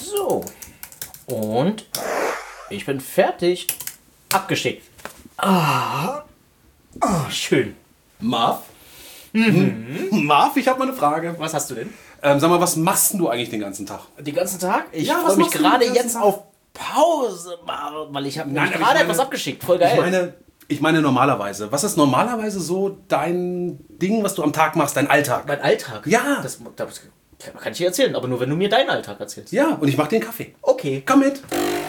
So. Und ich bin fertig. Abgeschickt. Schön. Marv? Marv, ich habe mal eine Frage. Was hast du denn? Sag mal, was machst denn du eigentlich den ganzen Tag? Den ganzen Tag? Ich Ja, was freue mich machst du gerade den ganzen jetzt Tag? auf Pause, weil ich habe Nein, aber gerade ich meine- etwas abgeschickt. Voll geil. Ich meine normalerweise. Was ist normalerweise so dein Ding, was du am Tag machst, dein Alltag? Mein Alltag? Ja. Das kann ich dir erzählen, aber nur wenn du mir deinen Alltag erzählst. Ja, und ich mach dir einen Kaffee. Okay. Komm mit.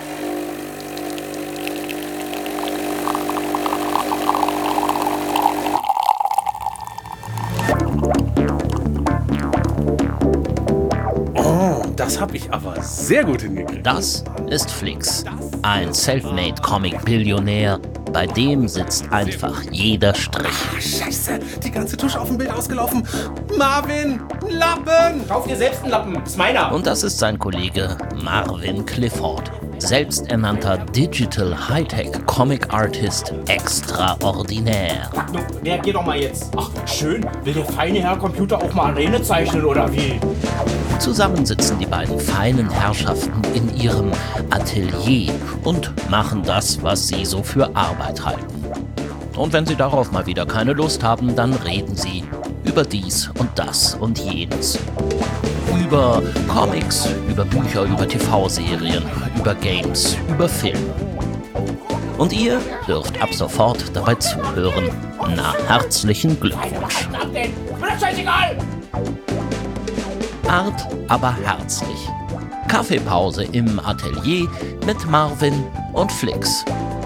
Oh, das habe ich aber sehr gut hingekriegt. Das ist Flix, ein Selfmade-Comic-Billionär. Bei dem sitzt einfach jeder Strich. Scheiße, die ganze Tusche auf dem Bild ausgelaufen. Marvin, Lappen! Kauf dir selbst einen Lappen. Ist meiner. Und das ist sein Kollege Marvin Clifford, selbsternannter Digital Hightech Comic Artist extraordinär. Nun, reagier doch mal jetzt. Ach, schön. Will der feine Herr Computer auch mal Arene zeichnen oder wie? Zusammen sitzen die beiden feinen Herrschaften in ihrem Atelier und machen das, was sie so für Arbeit halten. Und wenn sie darauf mal wieder keine Lust haben, dann reden sie über dies und das und jenes. Über Comics, über Bücher, über TV-Serien, über Games, über Film. Und ihr dürft ab sofort dabei zuhören. Na, herzlichen Glückwunsch. Ab denn? Mir doch scheißegal. Hart, aber herzlich. Kaffeepause im Atelier mit Marvin und Flix.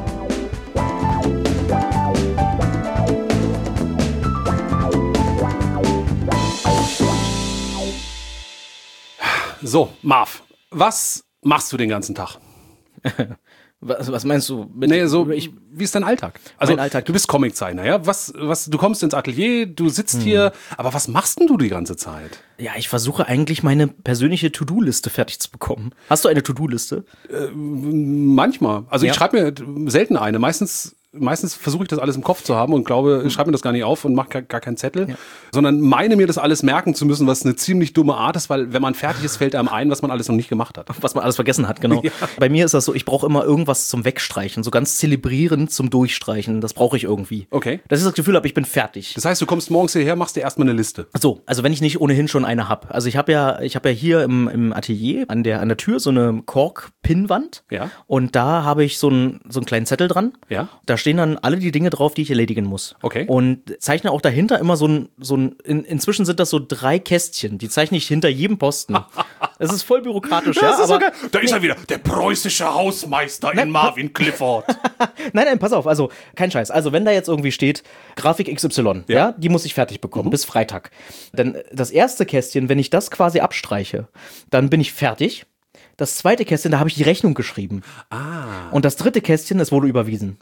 So, Marv, was machst du den ganzen Tag? Was meinst du? Mit Wie ist dein Alltag? Also, Mein Alltag. du bist Comiczeichner, ja? Du kommst ins Atelier, du sitzt hier, aber was machst denn du die ganze Zeit? Ja, ich versuche eigentlich meine persönliche To-Do-Liste fertig zu bekommen. Hast du eine To-Do-Liste? Manchmal. Also, Ja. ich schreibe mir selten eine. Meistens versuche ich das alles im Kopf zu haben und glaube, schreibe mir das gar nicht auf und mache gar keinen Zettel, sondern meine mir das alles merken zu müssen, was eine ziemlich dumme Art ist, weil wenn man fertig ist, fällt einem ein, was man alles noch nicht gemacht hat. Was man alles vergessen hat, genau. Ja. Bei mir ist das so, ich brauche immer irgendwas zum Wegstreichen, so ganz zelebrierend zum Durchstreichen. Das brauche ich irgendwie. Okay. Dass ich das Gefühl habe, ich bin fertig. Das heißt, du kommst morgens hierher, machst dir erstmal eine Liste. So, also wenn ich nicht ohnehin schon eine habe. Also ich habe ja hier im Atelier an der Tür so eine Kork-Pinnwand. Ja. Und da habe ich so einen kleinen Zettel dran. Ja. Da stehen dann alle die Dinge drauf, die ich erledigen muss. Okay. Und zeichne auch dahinter immer inzwischen sind das so 3 Kästchen. Die zeichne ich hinter jedem Posten. Es ist voll bürokratisch, ja. Das ist so aber geil. Da ist er wieder, der preußische Hausmeister in Marvin Clifford. Nein, pass auf, also kein Scheiß. Also wenn da jetzt irgendwie steht, Grafik XY, ja, die muss ich fertig bekommen bis Freitag. Dann das erste Kästchen, wenn ich das quasi abstreiche, dann bin ich fertig. Das zweite Kästchen, da habe ich die Rechnung geschrieben. Und das dritte Kästchen, es wurde überwiesen.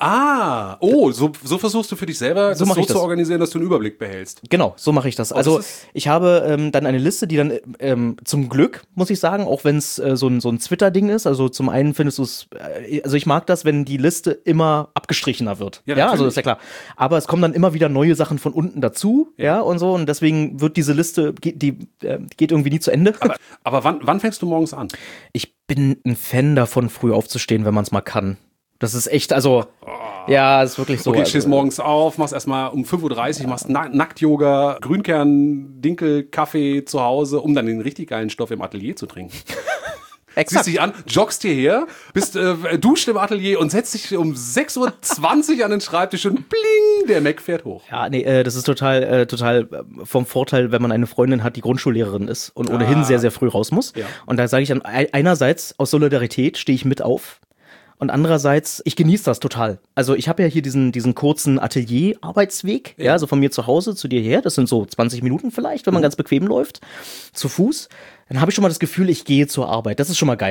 So versuchst du für dich selber So das mach so ich das. zu organisieren, dass du einen Überblick behältst. Genau, so mache ich das. Also das ist- ich habe dann eine Liste, die dann zum Glück, muss ich sagen, auch wenn es so ein Twitter-Ding ist, also zum einen findest du es, also ich mag das, wenn die Liste immer abgestrichener wird. Ja, Also natürlich. das ist ja klar. Aber es kommen dann immer wieder neue Sachen von unten dazu, ja, und so. Und deswegen wird diese Liste, die geht irgendwie nie zu Ende. Aber wann fängst du morgens an? Ich bin ein Fan davon, früh aufzustehen, wenn man es mal kann. Das ist echt, also, ja, ist wirklich so. Okay, also, stehst morgens auf, machst erstmal um 5:30 Uhr, machst Nackt-Yoga, Grünkern, Dinkel, Kaffee zu Hause, um dann den richtig geilen Stoff im Atelier zu trinken. Exakt. Ziehst dich an, joggst hierher, duscht im Atelier und setzt dich um 6:20 Uhr an den Schreibtisch und bling, der Mac fährt hoch. Ja, nee, das ist total vom Vorteil, wenn man eine Freundin hat, die Grundschullehrerin ist und ohnehin sehr, sehr früh raus muss. Ja. Und da sage ich dann, einerseits aus Solidarität stehe ich mit auf und andererseits, ich genieße das total. Also ich habe ja hier diesen kurzen Atelier-Arbeitsweg, ja, so von mir zu Hause zu dir her, das sind so 20 Minuten vielleicht, wenn man ganz bequem läuft, zu Fuß. Dann habe ich schon mal das Gefühl, ich gehe zur Arbeit. Das ist schon mal geil.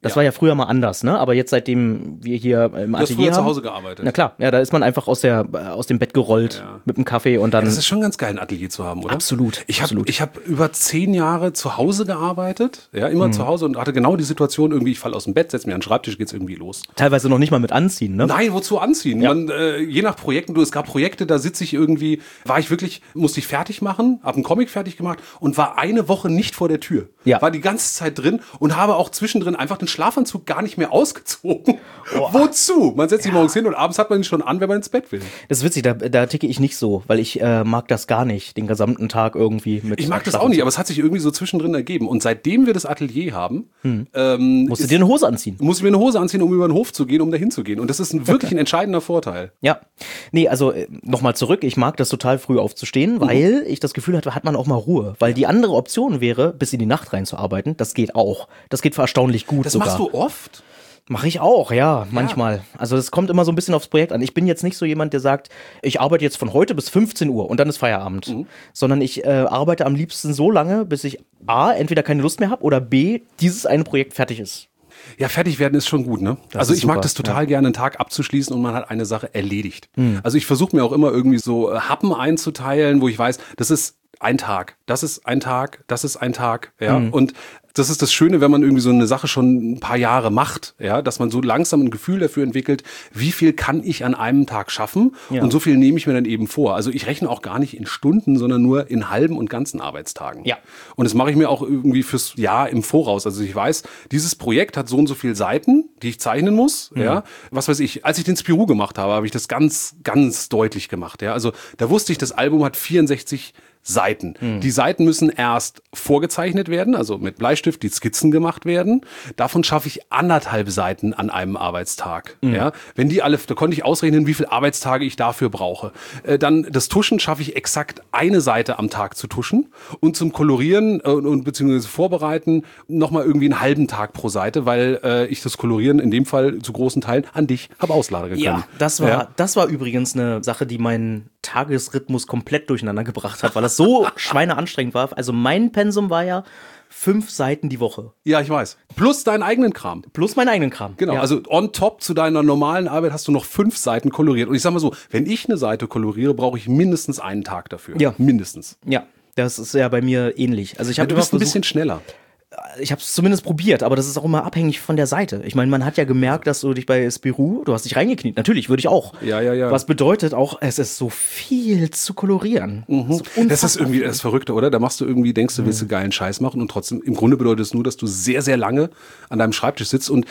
Das war ja früher mal anders, ne? Aber jetzt, seitdem wir hier im Du hast Atelier früher haben, zu Hause gearbeitet. na klar, ja, da ist man einfach aus dem Bett gerollt mit einem Kaffee und dann. Das ist schon ganz geil, ein Atelier zu haben, oder? Absolut. Ich hab über 10 Jahre zu Hause gearbeitet, ja, immer zu Hause und hatte genau die Situation, irgendwie, ich falle aus dem Bett, setze mir an den Schreibtisch, geht's irgendwie los. Teilweise noch nicht mal mit anziehen, ne? Nein, wozu anziehen? Ja. Je nach Projekten, es gab Projekte, da sitze ich irgendwie, musste ich fertig machen, habe einen Comic fertig gemacht und war eine Woche nicht vor der Tür. Ja. War die ganze Zeit drin und habe auch zwischendrin einfach den Schlafanzug gar nicht mehr ausgezogen. Wozu? Man setzt sich morgens hin und abends hat man ihn schon an, wenn man ins Bett will. Das ist witzig, da ticke ich nicht so, weil ich mag das gar nicht, den gesamten Tag irgendwie mit. Ich mag das auch nicht, aber es hat sich irgendwie so zwischendrin ergeben. Und seitdem wir das Atelier haben, musst du dir eine Hose anziehen. muss ich mir eine Hose anziehen, um über den Hof zu gehen, um dahin zu gehen. Und das ist wirklich ein entscheidender Vorteil. Ja. Nee, also nochmal zurück, ich mag das total früh aufzustehen, weil ich das Gefühl hatte, hat man auch mal Ruhe. Weil die andere Option wäre, bis in die Nacht reinzuarbeiten. Das geht auch. Das geht erstaunlich gut Das sogar. machst du oft? Mache ich auch, ja, manchmal. Also es kommt immer so ein bisschen aufs Projekt an. Ich bin jetzt nicht so jemand, der sagt, ich arbeite jetzt von heute bis 15 Uhr und dann ist Feierabend. Sondern ich arbeite am liebsten so lange, bis ich A, entweder keine Lust mehr habe oder B, dieses eine Projekt fertig ist. Ja, fertig werden ist schon gut, ne? Also ist ich mag super, das total gerne, einen Tag abzuschließen und man hat eine Sache erledigt. Also ich versuche mir auch immer irgendwie so Happen einzuteilen, wo ich weiß, das ist ein Tag, das ist ein Tag, das ist ein Tag, ja. Und das ist das Schöne, wenn man irgendwie so eine Sache schon ein paar Jahre macht, ja, dass man so langsam ein Gefühl dafür entwickelt, wie viel kann ich an einem Tag schaffen und so viel nehme ich mir dann eben vor. Also ich rechne auch gar nicht in Stunden, sondern nur in halben und ganzen Arbeitstagen. Ja. Und das mache ich mir auch irgendwie fürs Jahr im Voraus. Also ich weiß, dieses Projekt hat so und so viele Seiten, die ich zeichnen muss, ja. Was weiß ich, als ich den Spirou gemacht habe, habe ich das ganz, ganz deutlich gemacht, ja. Also da wusste ich, das Album hat 64 Seiten. Die Seiten müssen erst vorgezeichnet werden, also mit Bleistift die Skizzen gemacht werden. Davon schaffe ich 1,5 Seiten an einem Arbeitstag. Ja, wenn die alle, da konnte ich ausrechnen, wie viele Arbeitstage ich dafür brauche. Dann das Tuschen schaffe ich exakt eine Seite am Tag zu tuschen und zum Kolorieren und beziehungsweise Vorbereiten nochmal irgendwie einen halben Tag pro Seite, weil ich das Kolorieren in dem Fall zu großen Teilen an dich habe auslagern können. Ja, das war übrigens eine Sache, die meinen Tagesrhythmus komplett durcheinander gebracht hat, weil das so schweineanstrengend war. Also mein Pensum war ja 5 Seiten die Woche. Ja, ich weiß. Plus deinen eigenen Kram. Plus meinen eigenen Kram. Genau, ja. also on top zu deiner normalen Arbeit hast du noch 5 Seiten koloriert. Und ich sag mal so, wenn ich eine Seite koloriere, brauche ich mindestens einen Tag dafür. Ja. Mindestens. Ja, das ist ja bei mir ähnlich. Also ich habe Du bist ein bisschen schneller. Ich habe es zumindest probiert, aber das ist auch immer abhängig von der Seite. Ich meine, man hat ja gemerkt, dass du dich bei Spirou, du hast dich reingekniet. Natürlich, würde ich auch. Ja. Was bedeutet auch, es ist so viel zu kolorieren. Das ist irgendwie das Verrückte, oder? Da machst du irgendwie, denkst du, willst du geilen Scheiß machen und trotzdem, im Grunde bedeutet es nur, dass du sehr, sehr lange an deinem Schreibtisch sitzt und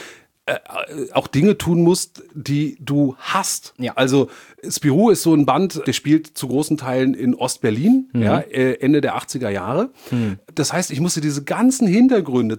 auch Dinge tun musst, die du hast. Ja. Also Spirou ist so ein Band, der spielt zu großen Teilen in Ostberlin, ja, Ende der 80er Jahre. Das heißt, ich musste diese ganzen Hintergründe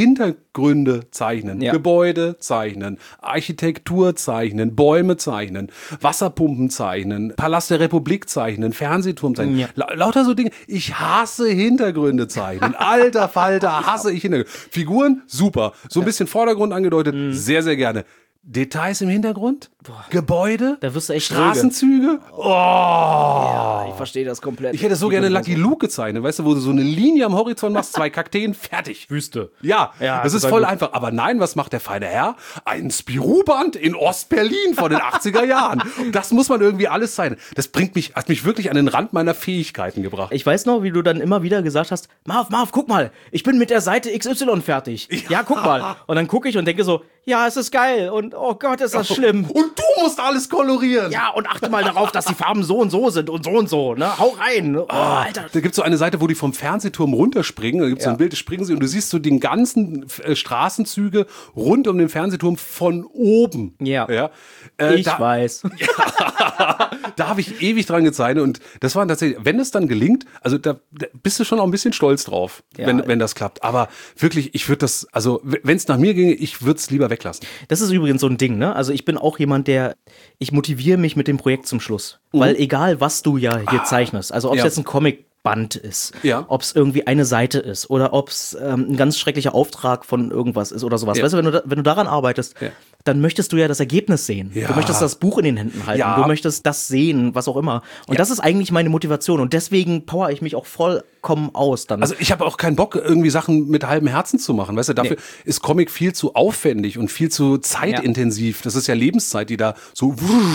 zeichnen, Ja. Gebäude zeichnen, Architektur zeichnen, Bäume zeichnen, Wasserpumpen zeichnen, Palast der Republik zeichnen, Fernsehturm zeichnen. Ja. Lauter so Dinge. Ich hasse Hintergründe zeichnen. Alter Falter, hasse ich Hintergründe. Figuren, super. So ein bisschen Vordergrund angedeutet, sehr, sehr gerne. Details im Hintergrund? Gebäude? Da wirst du echt Straßenzüge? Oh! Ja, ich verstehe das komplett. Ich hätte so gerne Lucky Luke gezeichnet, weißt du, wo du so eine Linie am Horizont machst, 2 Kakteen, fertig. Wüste. Ja, das ist voll gut. einfach. Aber nein, was macht der feine Herr? Ein Spirou-Band in Ostberlin von den 80er Jahren. Das muss man irgendwie alles sein. Das hat mich wirklich an den Rand meiner Fähigkeiten gebracht. Ich weiß noch, wie du dann immer wieder gesagt hast, Marv, guck mal, ich bin mit der Seite XY fertig. Ja, guck mal. Und dann gucke ich und denke so, ja, es ist geil und oh Gott, ist das schlimm. Und du musst alles kolorieren. Ja, und achte mal darauf, dass die Farben so und so, ne? Hau rein. Oh, Alter. Da gibt es so eine Seite, wo die vom Fernsehturm runterspringen. Da gibt es so ein Bild, da springen sie und du siehst so den ganzen Straßenzüge rund um den Fernsehturm von oben. Ja. Ich weiß. Da habe ich ewig dran gezeichnet und das war tatsächlich, wenn es dann gelingt, also da bist du schon auch ein bisschen stolz drauf, wenn das klappt. Aber wirklich, ich würde das, also wenn es nach mir ginge, ich würde es lieber weglassen. Das ist übrigens so ein Ding, ne? Also ich bin auch jemand, ich motiviere mich mit dem Projekt zum Schluss. Weil egal, was du ja hier zeichnest, also ob es jetzt ein Comicband ist, ob es irgendwie eine Seite ist oder ob es ein ganz schrecklicher Auftrag von irgendwas ist oder sowas. Weißt du, wenn du daran arbeitest, dann möchtest du ja das Ergebnis sehen. Ja. Du möchtest das Buch in den Händen halten. Du möchtest das sehen, was auch immer. Und das ist eigentlich meine Motivation. Und deswegen power ich mich auch voll vollkommen aus dann. Also ich habe auch keinen Bock, irgendwie Sachen mit halbem Herzen zu machen. Weißt du, dafür ist Comic viel zu aufwendig und viel zu zeitintensiv. Das ist ja Lebenszeit, die da so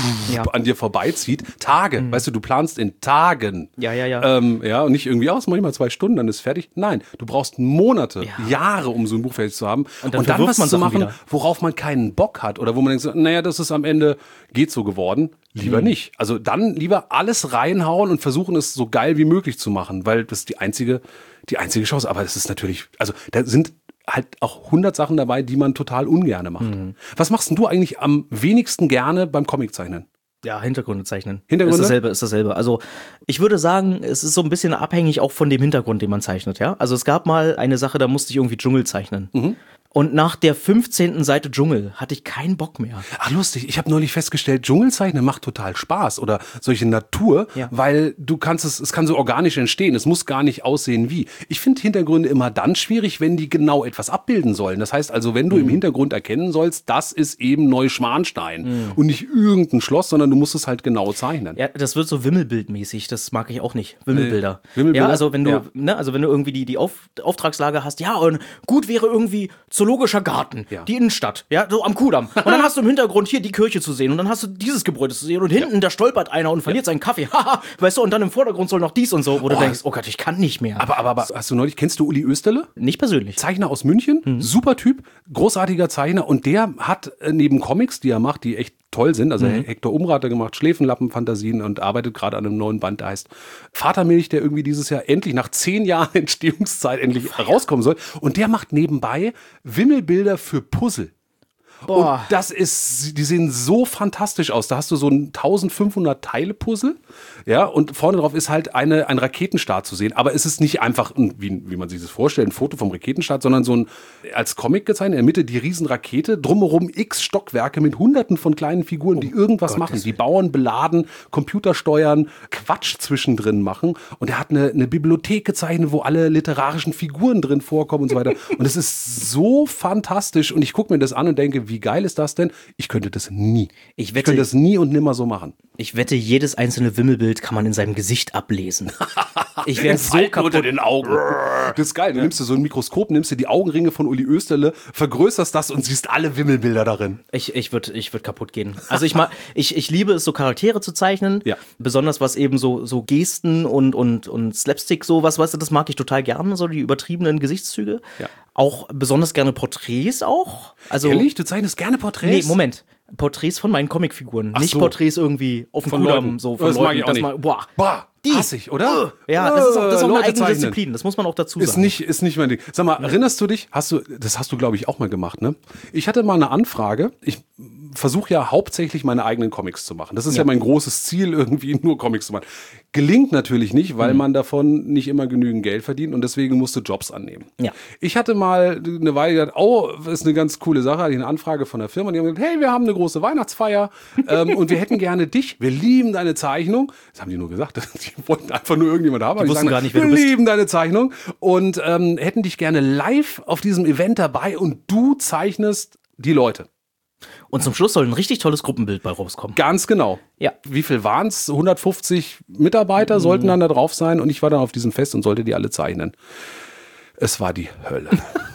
an dir vorbeizieht. Tage, weißt du planst in Tagen. Ja. Und nicht irgendwie manchmal 2 Stunden, dann ist fertig. Nein, du brauchst Monate, Jahre, um so ein Buch fertig zu haben. Und dann was zu machen, worauf man keinen Bock hat oder wo man denkt, so, naja, das ist am Ende, geht so geworden. Lieber nicht. Also dann lieber alles reinhauen und versuchen, es so geil wie möglich zu machen, weil das ist die einzige Chance. Aber es ist natürlich, also da sind halt auch 100 Sachen dabei, die man total ungerne macht. Was machst denn du eigentlich am wenigsten gerne beim Comiczeichnen? Ja, Hintergründe zeichnen. Hintergründe? Ist dasselbe. Also ich würde sagen, es ist so ein bisschen abhängig auch von dem Hintergrund, den man zeichnet, ja. Also es gab mal eine Sache, da musste ich irgendwie Dschungel zeichnen. Und nach der 15. Seite Dschungel hatte ich keinen Bock mehr. Ach, lustig. Ich habe neulich festgestellt, Dschungelzeichnen macht total Spaß oder solche Natur, weil es kann so organisch entstehen. Es muss gar nicht aussehen wie. Ich finde Hintergründe immer dann schwierig, wenn die genau etwas abbilden sollen. Das heißt also, wenn du im Hintergrund erkennen sollst, das ist eben Neuschwanstein und nicht irgendein Schloss, sondern du musst es halt genau zeichnen. Ja, das wird so Wimmelbildmäßig. Das mag ich auch nicht. Wimmelbilder. Wimmelbilder? Ja, also wenn du, also wenn du irgendwie die Auftragslage hast, ja, und gut wäre irgendwie zoologischer Garten, die Innenstadt, ja, so am Kudamm. Und dann hast du im Hintergrund hier die Kirche zu sehen und dann hast du dieses Gebäude zu sehen und hinten, da stolpert einer und verliert seinen Kaffee. Haha, weißt du, und dann im Vordergrund soll noch dies und so, wo du denkst, oh Gott, ich kann nicht mehr. Aber kennst du Uli Oesterle? Nicht persönlich. Zeichner aus München, super Typ, großartiger Zeichner und der hat neben Comics, die er macht, die echt toll sind, also Hector Umrath hat gemacht, Schläfenlappen-Fantasien und arbeitet gerade an einem neuen Band, der heißt Vatermilch, der irgendwie dieses Jahr endlich nach 10 Jahren Entstehungszeit endlich rauskommen soll und der macht nebenbei Wimmelbilder für Puzzle. Boah. Und die sehen so fantastisch aus. Da hast du so ein 1500 Teile Puzzle, ja, und vorne drauf ist halt ein Raketenstart zu sehen. Aber es ist nicht einfach, wie man sich das vorstellt, ein Foto vom Raketenstart, sondern so ein, als Comic gezeichnet, in der Mitte die Riesenrakete, drumherum x Stockwerke mit hunderten von kleinen Figuren, die irgendwas machen. Die Bauern beladen, Computer steuern, Quatsch zwischendrin machen. Und er hat eine Bibliothek gezeichnet, wo alle literarischen Figuren drin vorkommen und so weiter. Und es ist so fantastisch. Und ich gucke mir das an und denke, wie geil ist das denn? Ich könnte das nie. Ich könnte das nie und nimmer so machen. Ich wette, jedes einzelne Wimmelbild kann man in seinem Gesicht ablesen. Ich wäre so kaputt. Unter den Augen. Das ist geil. Du nimmst dir so ein Mikroskop, nimmst dir die Augenringe von Uli Oesterle, vergrößerst das und siehst alle Wimmelbilder darin. Ich würd kaputt gehen. Also ich liebe es, so Charaktere zu zeichnen. Ja. Besonders was eben so Gesten und Slapstick, sowas, weißt du, das mag ich total gerne, so die übertriebenen Gesichtszüge. Ja. Auch besonders gerne Porträts auch. Also, ehrlich? Du zeichnest gerne Porträts? Nee, Moment. Porträts von meinen Comicfiguren. Ach nicht so. Porträts irgendwie auf dem Kudamm. So von das Leuten. mag ich auch nicht. Boah. Hassig, oder? Ja, das ist auch Leute eine eigene zeichnen. Disziplin. Das muss man auch dazu sagen. Ist nicht mein Ding. Sag mal, erinnerst du dich? Das hast du, glaube ich, auch mal gemacht, ne? Ich hatte mal eine Anfrage. Ich versuche ja hauptsächlich meine eigenen Comics zu machen. Das ist ja mein großes Ziel, irgendwie nur Comics zu machen. Gelingt natürlich nicht, weil man davon nicht immer genügend Geld verdient und deswegen musst du Jobs annehmen. Ja. Ich hatte mal eine Weile gedacht, oh, das ist eine ganz coole Sache, hatte ich eine Anfrage von der Firma, die haben gesagt, hey, wir haben eine große Weihnachtsfeier und wir hätten gerne dich, wir lieben deine Zeichnung. Das haben die nur gesagt, die wollten einfach nur irgendjemand haben. Die wussten gar nicht, wer du bist. Wir lieben deine Zeichnung und hätten dich gerne live auf diesem Event dabei und du zeichnest die Leute. Und zum Schluss soll ein richtig tolles Gruppenbild bei rauskommen. Ganz genau. Ja. Wie viel waren es? 150 Mitarbeiter sollten dann da drauf sein und ich war dann auf diesem Fest und sollte die alle zeichnen. Es war die Hölle.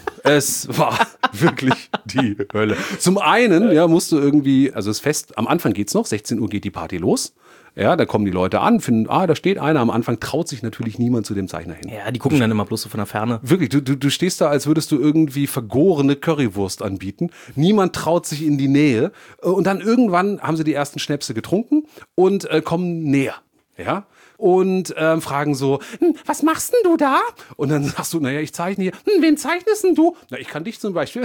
Es war wirklich die Hölle. Zum einen, musst du irgendwie, also das Fest, am Anfang geht's noch, 16 Uhr geht die Party los. Ja, da kommen die Leute an, finden, da steht einer. Am Anfang traut sich natürlich niemand zu dem Zeichner hin. Ja, die gucken dann immer bloß so von der Ferne. Wirklich, du stehst da, als würdest du irgendwie vergorene Currywurst anbieten. Niemand traut sich in die Nähe. Und dann irgendwann haben sie die ersten Schnäpse getrunken und kommen näher. Ja. Und fragen so, was machst denn du da? Und dann sagst du, naja, ich zeichne hier. Wen zeichnest denn du? Na, ich kann dich zum Beispiel.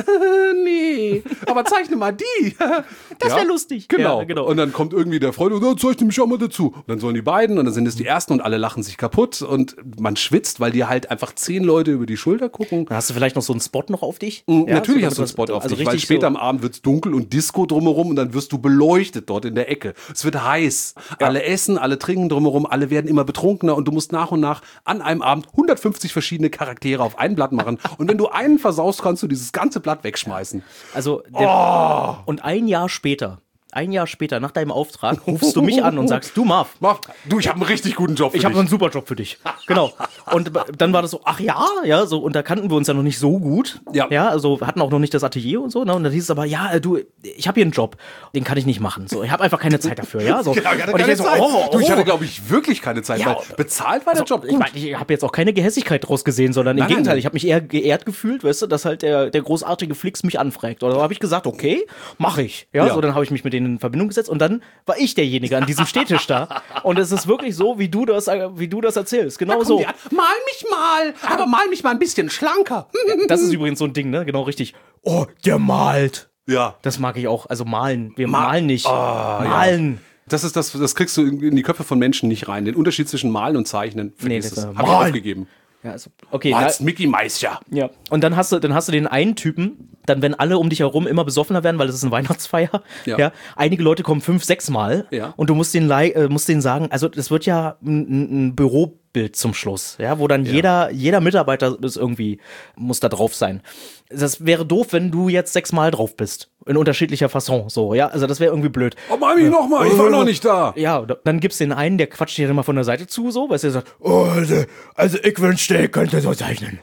Nee, aber zeichne mal die. Das wäre lustig. Genau. Ja, genau. Und dann kommt irgendwie der Freund und zeichne mich auch mal dazu. Und dann sollen die beiden und dann sind es die Ersten und alle lachen sich kaputt und man schwitzt, weil dir halt einfach 10 Leute über die Schulter gucken. Dann hast du vielleicht noch so einen Spot noch auf dich? Natürlich so, hast du einen Spot auf also dich, weil später am Abend wird es dunkel und Disco drumherum und dann wirst du beleuchtet dort in der Ecke. Es wird heiß. Ja. Alle essen, alle trinken drumherum, alle werden immer betrunkener und du musst nach und nach an einem Abend 150 verschiedene Charaktere auf ein Blatt machen. Und wenn du einen versaust, kannst du dieses ganze Blatt wegschmeißen. Also und ein Jahr später, ein Jahr später, nach deinem Auftrag, rufst du mich an und sagst, du Marv, Du, ich habe einen richtig guten Job für ich habe einen super Job für dich. Genau. Und dann war das so, ach ja, so, und da kannten wir uns ja noch nicht so gut. Ja, also hatten auch noch nicht das Atelier und so, ne? Und dann hieß es aber, ja, du, ich habe hier einen Job, den kann ich nicht machen. So, ich habe einfach keine Zeit dafür, ja. So. Genau, ich hatte und keine so, Zeit. Du, ich hatte, glaube ich, wirklich keine Zeit, weil bezahlt war der Job gut. Ich meine, ich habe jetzt auch keine Gehässigkeit draus gesehen, sondern im Gegenteil, ich habe mich eher geehrt gefühlt, weißt du, dass halt der großartige Flix mich anfragt. Oder habe ich gesagt, okay, mache ich. Ja, so, dann habe ich mich mit denen in Verbindung gesetzt und dann war ich derjenige an diesem Stehtisch da. Und es ist wirklich so, wie du das erzählst. Genau so. Mal mich mal, aber mal mich mal ein bisschen schlanker. Das ist übrigens so ein Ding, ne? Genau richtig. Oh, der malt. Ja. Das mag ich auch. Also malen. Wir malen nicht. Malen. Ja. Das kriegst du in die Köpfe von Menschen nicht rein. Den Unterschied zwischen Malen und Zeichnen, habe ich aufgegeben. Ja, also, okay. Malst Mickey Meister. Ja. Und dann hast du den einen Typen, dann wenn alle um dich herum immer besoffener werden, weil das ist eine Weihnachtsfeier. Ja. Einige Leute kommen 5, 6 Mal. Ja. Und du musst denen sagen, also das wird ja ein Bürobild zum Schluss, ja, wo dann jeder Mitarbeiter ist irgendwie, muss da drauf sein. Das wäre doof, wenn du jetzt 6 Mal drauf bist. In unterschiedlicher Fasson, so, ja. Also das wäre irgendwie blöd. Oh, mal mich nochmal, ich war noch nicht da. Ja, dann gibt's den einen, der quatscht dir dann mal von der Seite zu, so, weißt du, der sagt, oh, also ich wünschte, ich könnte so zeichnen.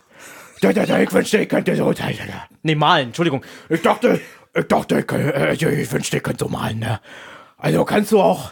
Ich wünschte, ich könnte so zeichnen. Nee, malen, Entschuldigung. Ich dachte, ich wünschte, ich könnte so malen, ne. Also kannst du auch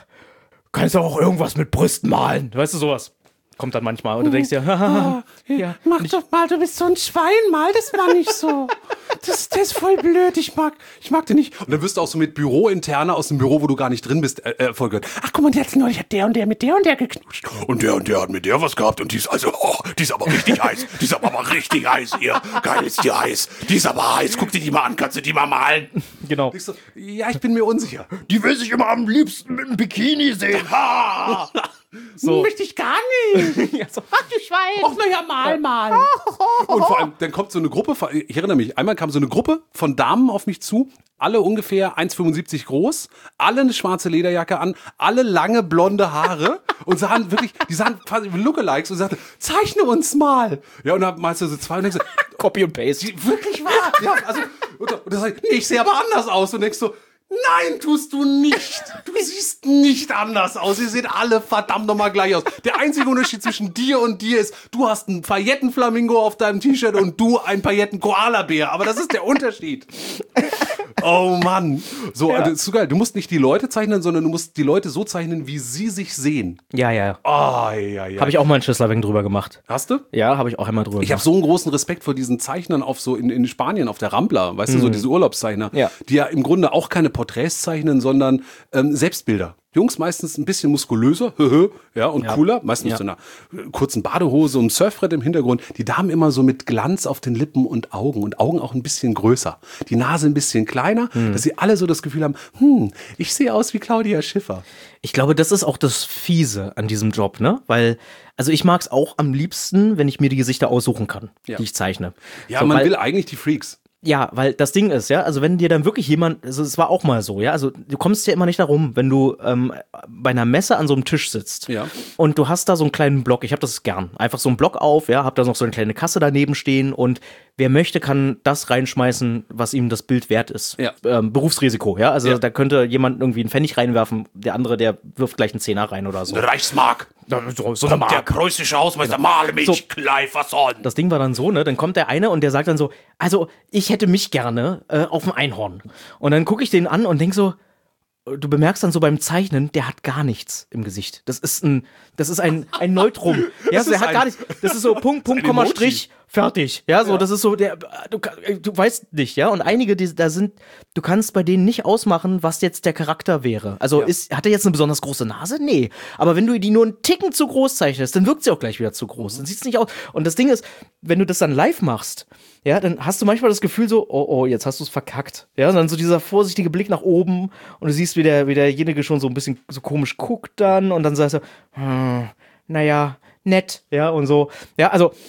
irgendwas mit Brüsten malen, weißt du, sowas. Kommt dann manchmal und du denkst dir, ja, mach doch mal, du bist so ein Schwein, mal das mal nicht so. Das ist voll blöd, ich mag den nicht. Und dann wirst du auch so mit Bürointerne aus dem Büro, wo du gar nicht drin bist, vollgehört. Ach, guck mal, neulich hat der und der mit der und der geknutscht. Und der hat mit der was gehabt und die ist aber richtig heiß. Die ist aber richtig heiß, ihr. Geil ist die heiß. Die ist aber heiß, guck dir die mal an, kannst du die mal malen? Genau. So, ja, ich bin mir unsicher. Die will sich immer am liebsten mit einem Bikini sehen. Ha! So. Möchte ich gar nicht. Ja, so, ach du Schwein. Och, naja, mal. Und vor allem, dann kommt so eine Gruppe, ich erinnere mich, einmal kam so eine Gruppe von Damen auf mich zu, alle ungefähr 1,75 groß, alle eine schwarze Lederjacke an, alle lange blonde Haare und die sahen quasi wie Lookalikes und sagten, zeichne uns mal. Ja, und dann malst du so 2 und denkst so, Copy und Paste. Wirklich wahr. Ja, also, und dann sag ich, nee, ich sehe aber anders aus und denkst so, nein, tust du nicht. Du siehst nicht anders aus. Ihr seht alle verdammt nochmal gleich aus. Der einzige Unterschied zwischen dir und dir ist, du hast einen Paillettenflamingo auf deinem T-Shirt und du einen Pailletten-Koala-Bär. Aber das ist der Unterschied. Oh Mann. So, das ist so geil. Du musst nicht die Leute zeichnen, sondern du musst die Leute so zeichnen, wie sie sich sehen. Ja. Ja. Habe ich auch mal einen Schüsslerweg drüber gemacht. Hast du? Ja, habe ich auch einmal drüber gemacht. Ich habe so einen großen Respekt vor diesen Zeichnern auf so in Spanien auf der Rambla, weißt du, so diese Urlaubszeichner, die ja im Grunde auch keine Porträts zeichnen, sondern Selbstbilder. Jungs meistens ein bisschen muskulöser, cooler, meistens mit so einer kurzen Badehose und Surfbrett im Hintergrund. Die Damen immer so mit Glanz auf den Lippen und Augen auch ein bisschen größer. Die Nase ein bisschen kleiner, dass sie alle so das Gefühl haben, ich sehe aus wie Claudia Schiffer. Ich glaube, das ist auch das Fiese an diesem Job, ne? Weil, also ich mag es auch am liebsten, wenn ich mir die Gesichter aussuchen kann, die ich zeichne. Ja, so, man will eigentlich die Freaks. Ja, weil das Ding ist, ja, also wenn dir dann wirklich jemand, also es war auch mal so, ja, also du kommst ja immer nicht darum, wenn du bei einer Messe an so einem Tisch sitzt und du hast da so einen kleinen Block, ich habe das gern, einfach so einen Block auf, ja, hab da noch so eine kleine Kasse daneben stehen und wer möchte, kann das reinschmeißen, was ihm das Bild wert ist. Ja. Berufsrisiko, ja, also da könnte jemand irgendwie einen Pfennig reinwerfen, der andere, der wirft gleich einen Zehner rein oder so. Eine Reichsmark. So eine Mark. Der preußische Hausmeister, male mich, so. Kleifasson. Das Ding war dann so, ne, dann kommt der eine und der sagt dann so, also ich hätte mich gerne auf dem Einhorn. Und dann gucke ich den an und denk so, du bemerkst dann so beim Zeichnen, der hat gar nichts im Gesicht. Das ist ein Neutrum. Ja, also der hat gar nichts. Das ist so Punkt, Komma, Strich, fertig. Ja, so, das ist so, du weißt nicht, ja. Und einige, du kannst bei denen nicht ausmachen, was jetzt der Charakter wäre. Also hat er jetzt eine besonders große Nase? Nee. Aber wenn du die nur einen Ticken zu groß zeichnest, dann wirkt sie auch gleich wieder zu groß. Dann sieht es nicht aus. Und das Ding ist, wenn du das dann live machst, ja, dann hast du manchmal das Gefühl so, oh, jetzt hast du es verkackt. Ja, und dann so dieser vorsichtige Blick nach oben und du siehst, wie derjenige schon so ein bisschen so komisch guckt dann und dann sagst du, naja, nett, ja, und so. Ja, also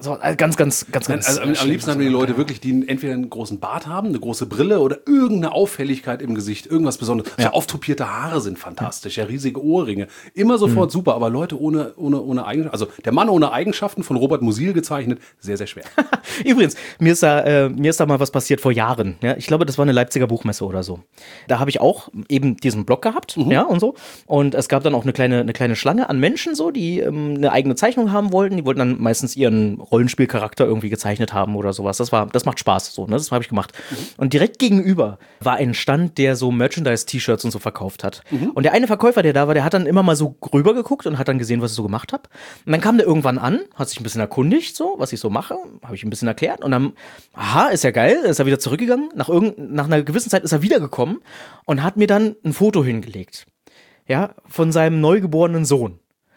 So, ganz. Also am liebsten haben die Leute wirklich, die entweder einen großen Bart haben, eine große Brille oder irgendeine Auffälligkeit im Gesicht, irgendwas Besonderes. So auftopierte Haare sind fantastisch, riesige Ohrringe. Immer sofort super, aber Leute ohne Eigenschaften, also der Mann ohne Eigenschaften von Robert Musil gezeichnet, sehr, sehr schwer. Übrigens, mir ist da mal was passiert vor Jahren. Ja? Ich glaube, das war eine Leipziger Buchmesse oder so. Da habe ich auch eben diesen Blog gehabt, ja, und so. Und es gab dann auch eine kleine Schlange an Menschen, so, die eine eigene Zeichnung haben wollten. Die wollten dann meistens ihren Rollenspielcharakter irgendwie gezeichnet haben oder sowas. Das macht Spaß, so, ne? Das habe ich gemacht. Und direkt gegenüber war ein Stand, der so Merchandise-T-Shirts und so verkauft hat. Und der eine Verkäufer, der da war, der hat dann immer mal so rüber geguckt und hat dann gesehen, was ich so gemacht habe. Und dann kam der irgendwann an, hat sich ein bisschen erkundigt, so, was ich so mache, habe ich ein bisschen erklärt. Und dann, ist ja geil, ist er wieder zurückgegangen. Nach einer gewissen Zeit ist er wiedergekommen und hat mir dann ein Foto hingelegt. Ja, von seinem neugeborenen Sohn,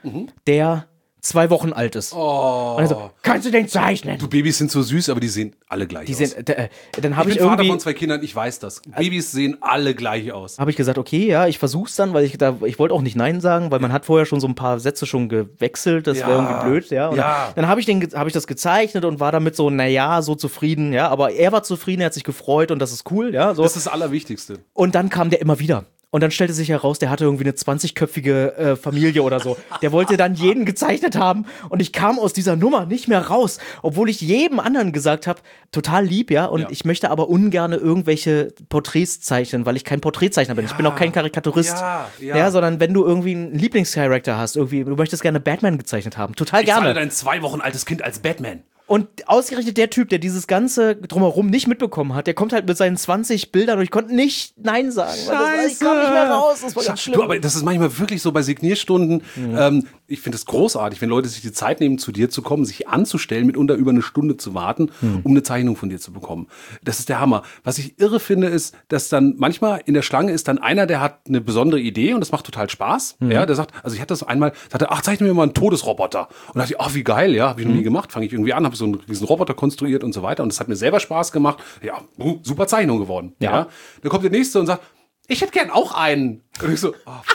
der 2 Wochen alt ist. Oh. Und er so, kannst du den zeichnen? Du, Babys sind so süß, aber die sehen alle gleich aus. Dann habe Ich ich bin Vater irgendwie von 2 Kindern, ich weiß das. Babys sehen alle gleich aus. habe ich gesagt, okay, ja, ich versuch's dann, weil ich wollte auch nicht Nein sagen, weil man hat vorher schon so ein paar Sätze schon gewechselt, das wäre irgendwie blöd, ja. Und dann habe ich das gezeichnet und war damit so, so zufrieden, ja, aber er war zufrieden, er hat sich gefreut und das ist cool, ja. So. Das ist das Allerwichtigste. Und dann kam der immer wieder. Und dann stellte sich heraus, der hatte irgendwie eine 20-köpfige Familie oder so. Der wollte dann jeden gezeichnet haben. Und ich kam aus dieser Nummer nicht mehr raus. Obwohl ich jedem anderen gesagt habe, total lieb, ja. Und ich möchte aber ungern irgendwelche Porträts zeichnen, weil ich kein Porträtzeichner bin. Ich bin auch kein Karikaturist. Ja, sondern wenn du irgendwie einen Lieblingscharakter hast, irgendwie, du möchtest gerne Batman gezeichnet haben. Total gerne. Ich zeige dein 2 Wochen altes Kind als Batman. Und ausgerechnet der Typ, der dieses ganze Drumherum nicht mitbekommen hat, der kommt halt mit seinen 20 Bildern und ich konnte nicht Nein sagen. Ich kam nicht mehr raus, das war ganz schlimm. Du, aber das ist manchmal wirklich so bei Signierstunden. Ich finde es großartig, wenn Leute sich die Zeit nehmen, zu dir zu kommen, sich anzustellen, mitunter über eine Stunde zu warten, um eine Zeichnung von dir zu bekommen. Das ist der Hammer. Was ich irre finde, ist, dass dann manchmal in der Schlange ist dann einer, der hat eine besondere Idee und das macht total Spaß. Ja, der sagt, also ich hatte das einmal, sagte, zeichne mir mal einen Todesroboter. Und da dachte ich, wie geil, ja, habe ich noch nie gemacht, fange ich irgendwie an, habe so einen riesen Roboter konstruiert und so weiter und das hat mir selber Spaß gemacht. Ja, super Zeichnung geworden. Ja. Dann kommt der Nächste und sagt, ich hätte gern auch einen. Und ich so,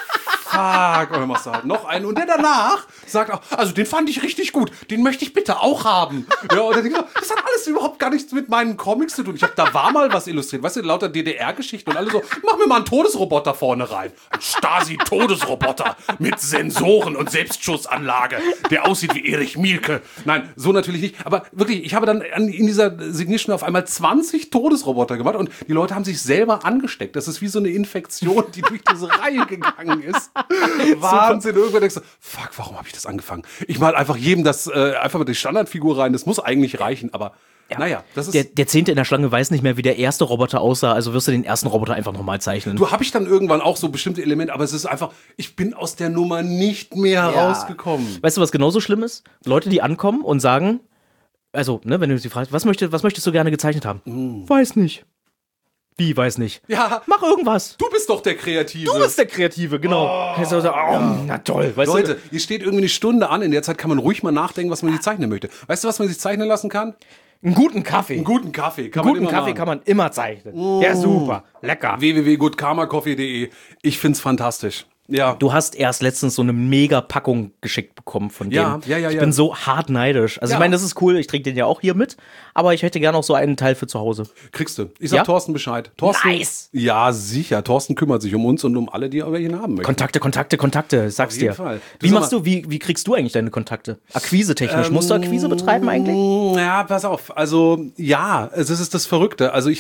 fuck. Und dann machst du halt noch einen. Und der danach sagt auch, also den fand ich richtig gut. Den möchte ich bitte auch haben. Ja, und dann denke ich, das hat alles überhaupt gar nichts mit meinen Comics zu tun. Da war mal was illustriert. Weißt du, lauter DDR-Geschichten und alle so, mach mir mal einen Todesroboter vorne rein. Ein Stasi-Todesroboter mit Sensoren und Selbstschussanlage, der aussieht wie Erich Mielke. Nein, so natürlich nicht. Aber wirklich, ich habe dann in dieser Signition auf einmal 20 Todesroboter gemacht und die Leute haben sich selber angesteckt. Das ist wie so eine Infektion, die durch diese Reihe gegangen ist. Wahnsinn. Irgendwann denkst du, fuck, warum habe ich das angefangen? Ich mal einfach jedem einfach mit die Standardfigur rein, das muss eigentlich reichen, aber naja, das ist... Der 10. in der Schlange weiß nicht mehr, wie der erste Roboter aussah, also wirst du den ersten Roboter einfach nochmal zeichnen. Du, habe ich dann irgendwann auch so bestimmte Elemente, aber es ist einfach, ich bin aus der Nummer nicht mehr rausgekommen. Weißt du, was genauso schlimm ist? Leute, die ankommen und sagen, also, ne, wenn du sie fragst, was möchtest du gerne gezeichnet haben? Weiß nicht. Wie, weiß nicht? Ja. Mach irgendwas. Du bist doch der Kreative. Du bist der Kreative, genau. Kannst du sagen, na toll. Weißt Leute, du? hier steht irgendwie eine Stunde an, in der Zeit kann man ruhig mal nachdenken, was man sich zeichnen möchte. Weißt du, was man sich zeichnen lassen kann? Einen guten Kaffee. Einen guten Kaffee kann man immer zeichnen. Ja, super. Lecker. www.goodkarmacoffee.de. Ich find's fantastisch. Ja. Du hast erst letztens so eine mega Packung geschickt bekommen von dem. Ja. Ich bin so hart neidisch. Also ich meine, das ist cool, ich trinke den ja auch hier mit, aber ich hätte gerne auch so einen Teil für zu Hause. Kriegst du. Ich sag Thorsten Bescheid. Thorsten, nice! Ja, sicher. Thorsten kümmert sich um uns und um alle, die welche haben möchten. Kontakte, sag's dir. Auf jeden Fall. Wie machst du, wie kriegst du eigentlich deine Kontakte? Akquise-technisch. Musst du Akquise betreiben eigentlich? Ja, pass auf. Also, es ist das Verrückte. Also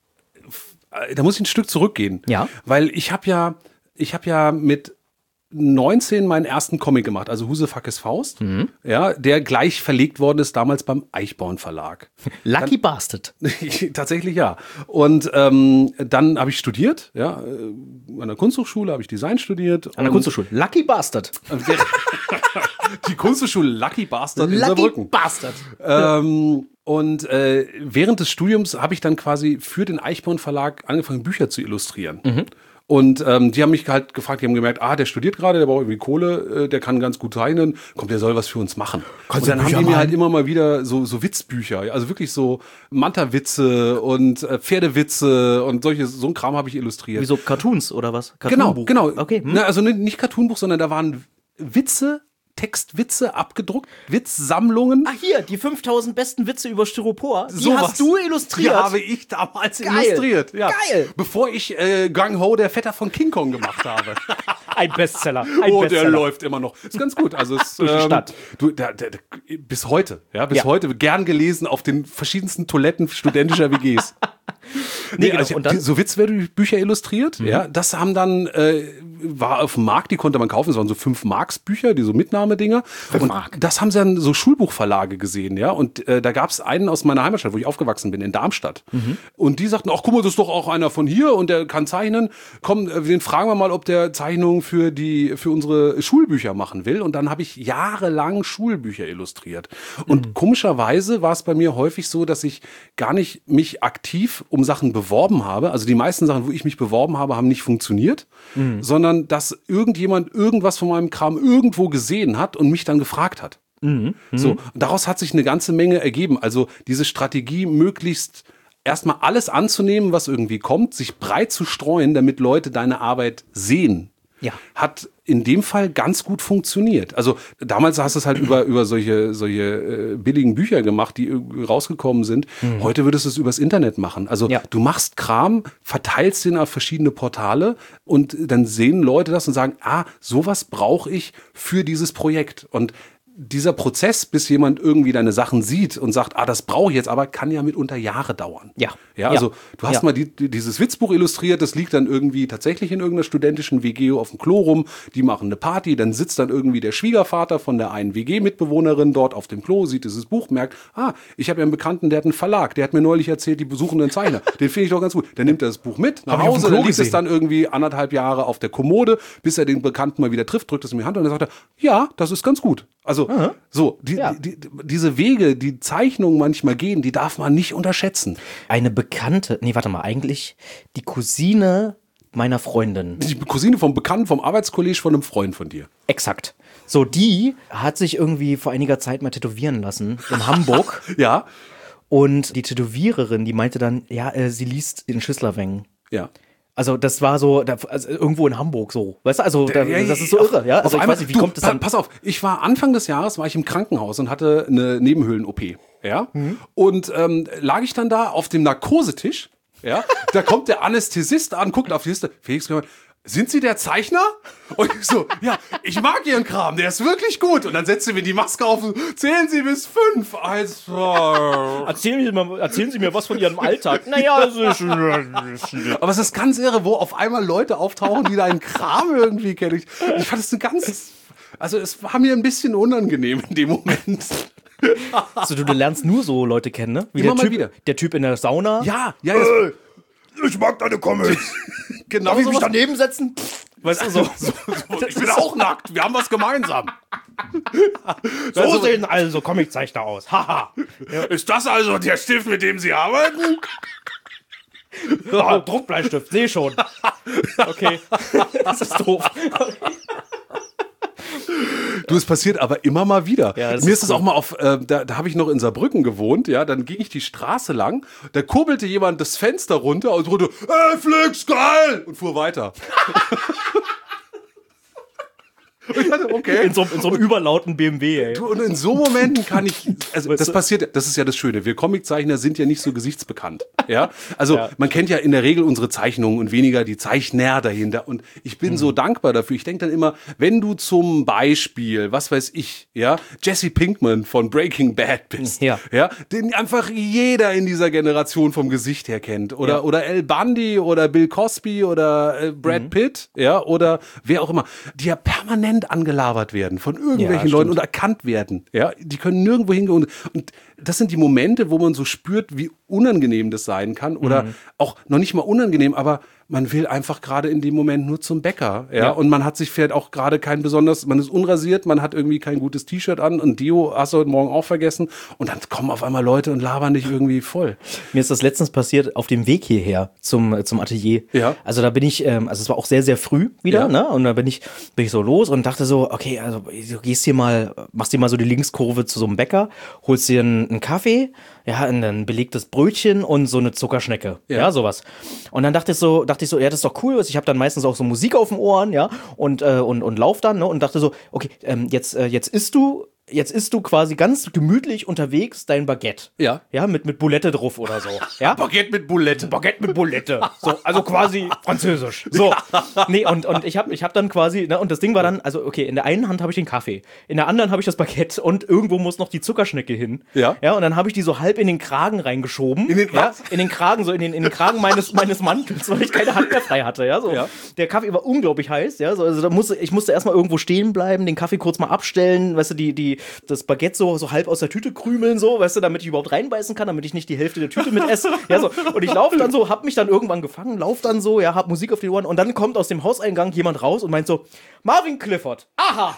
da muss ich ein Stück zurückgehen. Ja. Weil ich habe ja mit 19 meinen ersten Comic gemacht, also Husefackes Faust, ja, der gleich verlegt worden ist damals beim Eichborn Verlag. Lucky Bastard. Tatsächlich ja. Und dann habe ich studiert, ja, an der Kunsthochschule habe ich Design studiert. An der Kunsthochschule. Lucky Bastard. Die Kunsthochschule Lucky Bastard in Saarbrücken. Lucky Bastard. Und während des Studiums habe ich dann quasi für den Eichborn Verlag angefangen, Bücher zu illustrieren. Und die haben mich halt gefragt, die haben gemerkt, der studiert gerade, der braucht irgendwie Kohle, der kann ganz gut zeichnen, kommt, der soll was für uns machen. Und dann haben die mir halt immer mal wieder so Witzbücher, also wirklich so Manta-Witze und Pferdewitze und so ein Kram habe ich illustriert. Wie so Cartoons oder was? Genau. Okay. Na, also nicht Cartoonbuch, sondern da waren Witze, Textwitze abgedruckt, Witzsammlungen. Ach hier, die 5000 besten Witze über Styropor. Die Sowas. hast du illustriert. Die habe ich damals illustriert. Ja. Geil. Bevor ich Gang Ho, der Vetter von King Kong gemacht habe. Ein Bestseller. Der läuft immer noch. Ist ganz gut. Also es, Durch die Stadt. Bis heute. Ja, bis heute gern gelesen auf den verschiedensten Toiletten studentischer WGs. Nee, genau. also Und dann? so Witzbücher illustriert, ja, das haben dann, war auf dem Markt, die konnte man kaufen, das waren so 5-Marks-Bücher, die so Mitnahmedinger. 5 Mark. Das haben sie dann so Schulbuchverlage gesehen, ja, und da gab es einen aus meiner Heimatstadt, wo ich aufgewachsen bin, in Darmstadt. Und die sagten, ach guck mal, das ist doch auch einer von hier und der kann zeichnen. Komm, den fragen wir mal, ob der Zeichnungen für unsere Schulbücher machen will. Und dann habe ich jahrelang Schulbücher illustriert. Und komischerweise war es bei mir häufig so, dass ich gar nicht mich aktiv um Sachen beworben habe. Also die meisten Sachen, wo ich mich beworben habe, haben nicht funktioniert, sondern dass irgendjemand irgendwas von meinem Kram irgendwo gesehen hat und mich dann gefragt hat. So, daraus hat sich eine ganze Menge ergeben. Also diese Strategie, möglichst erstmal alles anzunehmen, was irgendwie kommt, sich breit zu streuen, damit Leute deine Arbeit sehen. Ja. Hat in dem Fall ganz gut funktioniert. Also damals hast du es halt über solche billigen Bücher gemacht, die rausgekommen sind. Heute würdest du es übers Internet machen. Also du machst Kram, verteilst den auf verschiedene Portale und dann sehen Leute das und sagen, sowas brauche ich für dieses Projekt. Und dieser Prozess, bis jemand irgendwie deine Sachen sieht und sagt, das brauche ich jetzt, aber kann ja mitunter Jahre dauern. Ja. Also du hast mal dieses Witzbuch illustriert, das liegt dann irgendwie tatsächlich in irgendeiner studentischen WG auf dem Klo rum, die machen eine Party, dann sitzt dann irgendwie der Schwiegervater von der einen WG-Mitbewohnerin dort auf dem Klo, sieht dieses Buch, merkt, ich habe ja einen Bekannten, der hat einen Verlag, der hat mir neulich erzählt, die besuchen einen Zeichner, den finde ich doch ganz gut. Der nimmt das Buch mit nach Hause, dann liegt es dann irgendwie 1,5 Jahre auf der Kommode, bis er den Bekannten mal wieder trifft, drückt es in die Hand und dann sagt er, ja, das ist ganz gut. Also so, diese Wege, die Zeichnungen manchmal gehen, die darf man nicht unterschätzen. Eine Bekannte, eigentlich die Cousine meiner Freundin. Die Cousine vom Bekannten, vom Arbeitskollege von einem Freund von dir. Exakt. So, die hat sich irgendwie vor einiger Zeit mal tätowieren lassen in Hamburg. Ja. Und die Tätowiererin, die meinte dann, sie liest in Schüsslerwengen. Ja. Also das war so, irgendwo in Hamburg so, weißt du, also das ist so irre, ja. Also ich weiß nicht, wie kommt das dann? Pass auf, Anfang des Jahres war ich im Krankenhaus und hatte eine Nebenhöhlen-OP, ja. Und lag ich dann da auf dem Narkosetisch, ja. Da kommt der Anästhesist an, guckt auf die Liste, Felix, sind Sie der Zeichner? Und ich so, ja, ich mag Ihren Kram, der ist wirklich gut. Und dann setzt sie mir die Maske auf und zählen Sie bis 5. Also, Erzählen Sie mir was von Ihrem Alltag. Naja, aber es ist ganz irre, wo auf einmal Leute auftauchen, die deinen Kram irgendwie kennen. Ich fand es es war mir ein bisschen unangenehm in dem Moment. Also du lernst nur so Leute kennen, ne? Wie Immer mal wieder. Der Typ in der Sauna. Ja. Ich mag deine Comics. Genau. Darf ich mich daneben setzen? Weißt du, so. Ich bin auch nackt. Wir haben was gemeinsam. So sehen also Comiczeichner aus. Haha. Ist das also der Stift, mit dem Sie arbeiten? Ja, Druckbleistift, sehe schon. Okay. Das ist doof. Du, es passiert aber immer mal wieder. Ja, Mir ist das auch mal da habe ich noch in Saarbrücken gewohnt, ja, dann ging ich die Straße lang, da kurbelte jemand das Fenster runter und drunter, Flix, geil! Und fuhr weiter. Und ich dachte, okay. In so einem überlauten BMW, ey. Du, und in so Momenten kann ich, also das passiert, das ist ja das Schöne, wir Comiczeichner sind ja nicht so gesichtsbekannt, ja, also man kennt ja in der Regel unsere Zeichnungen und weniger die Zeichner dahinter und ich bin so dankbar dafür, ich denke dann immer, wenn du zum Beispiel, was weiß ich, ja, Jesse Pinkman von Breaking Bad bist, ja, den einfach jeder in dieser Generation vom Gesicht her kennt oder Al Bundy oder Bill Cosby oder Brad Pitt, ja, oder wer auch immer, die ja permanent angelabert werden von irgendwelchen Leuten und erkannt werden. Ja, die können nirgendwo hingehen. Und das sind die Momente, wo man so spürt, wie unangenehm das sein kann. Oder auch noch nicht mal unangenehm, aber man will einfach gerade in dem Moment nur zum Bäcker. Ja? Und man hat sich vielleicht auch gerade man ist unrasiert, man hat irgendwie kein gutes T-Shirt an und Deo hast du heute Morgen auch vergessen. Und dann kommen auf einmal Leute und labern dich irgendwie voll. Mir ist das letztens passiert auf dem Weg hierher zum Atelier. Ja. Also da bin ich, es war auch sehr, sehr früh wieder, ne? Und da bin ich so los und dachte so, okay, also du machst dir mal so die Linkskurve zu so einem Bäcker, holst dir einen Kaffee, ja, ein belegtes Brötchen und so eine Zuckerschnecke. Ja, sowas. Und dann dachte dachte ich so, ja, das ist doch cool. Ich habe dann meistens auch so Musik auf den Ohren, ja, und lauf dann, ne, und dachte so, okay, jetzt isst du quasi ganz gemütlich unterwegs dein Baguette. Ja. Ja, mit Boulette drauf oder so. Ja? Baguette mit Boulette. Baguette mit Boulette. So, also quasi französisch. So. Nee, und ich hab dann quasi, ne, und das Ding war dann, also okay, in der einen Hand habe ich den Kaffee, in der anderen habe ich das Baguette und irgendwo muss noch die Zuckerschnecke hin. Ja. Ja, und dann habe ich die so halb in den Kragen reingeschoben. In den was? Ja, in den Kragen, so in den Kragen meines Mantels, weil ich keine Hand mehr frei hatte, ja, so. Ja. Der Kaffee war unglaublich heiß, ja, so, also ich musste erstmal irgendwo stehen bleiben, den Kaffee kurz mal abstellen, weißt du, das Baguette so halb aus der Tüte krümeln, so, weißt du, damit ich überhaupt reinbeißen kann, damit ich nicht die Hälfte der Tüte mit esse. Ja, so. Und ich laufe dann so, hab mich dann irgendwann gefangen, lauf dann so, ja, hab Musik auf den Ohren und dann kommt aus dem Hauseingang jemand raus und meint so, Marvin Clifford, aha!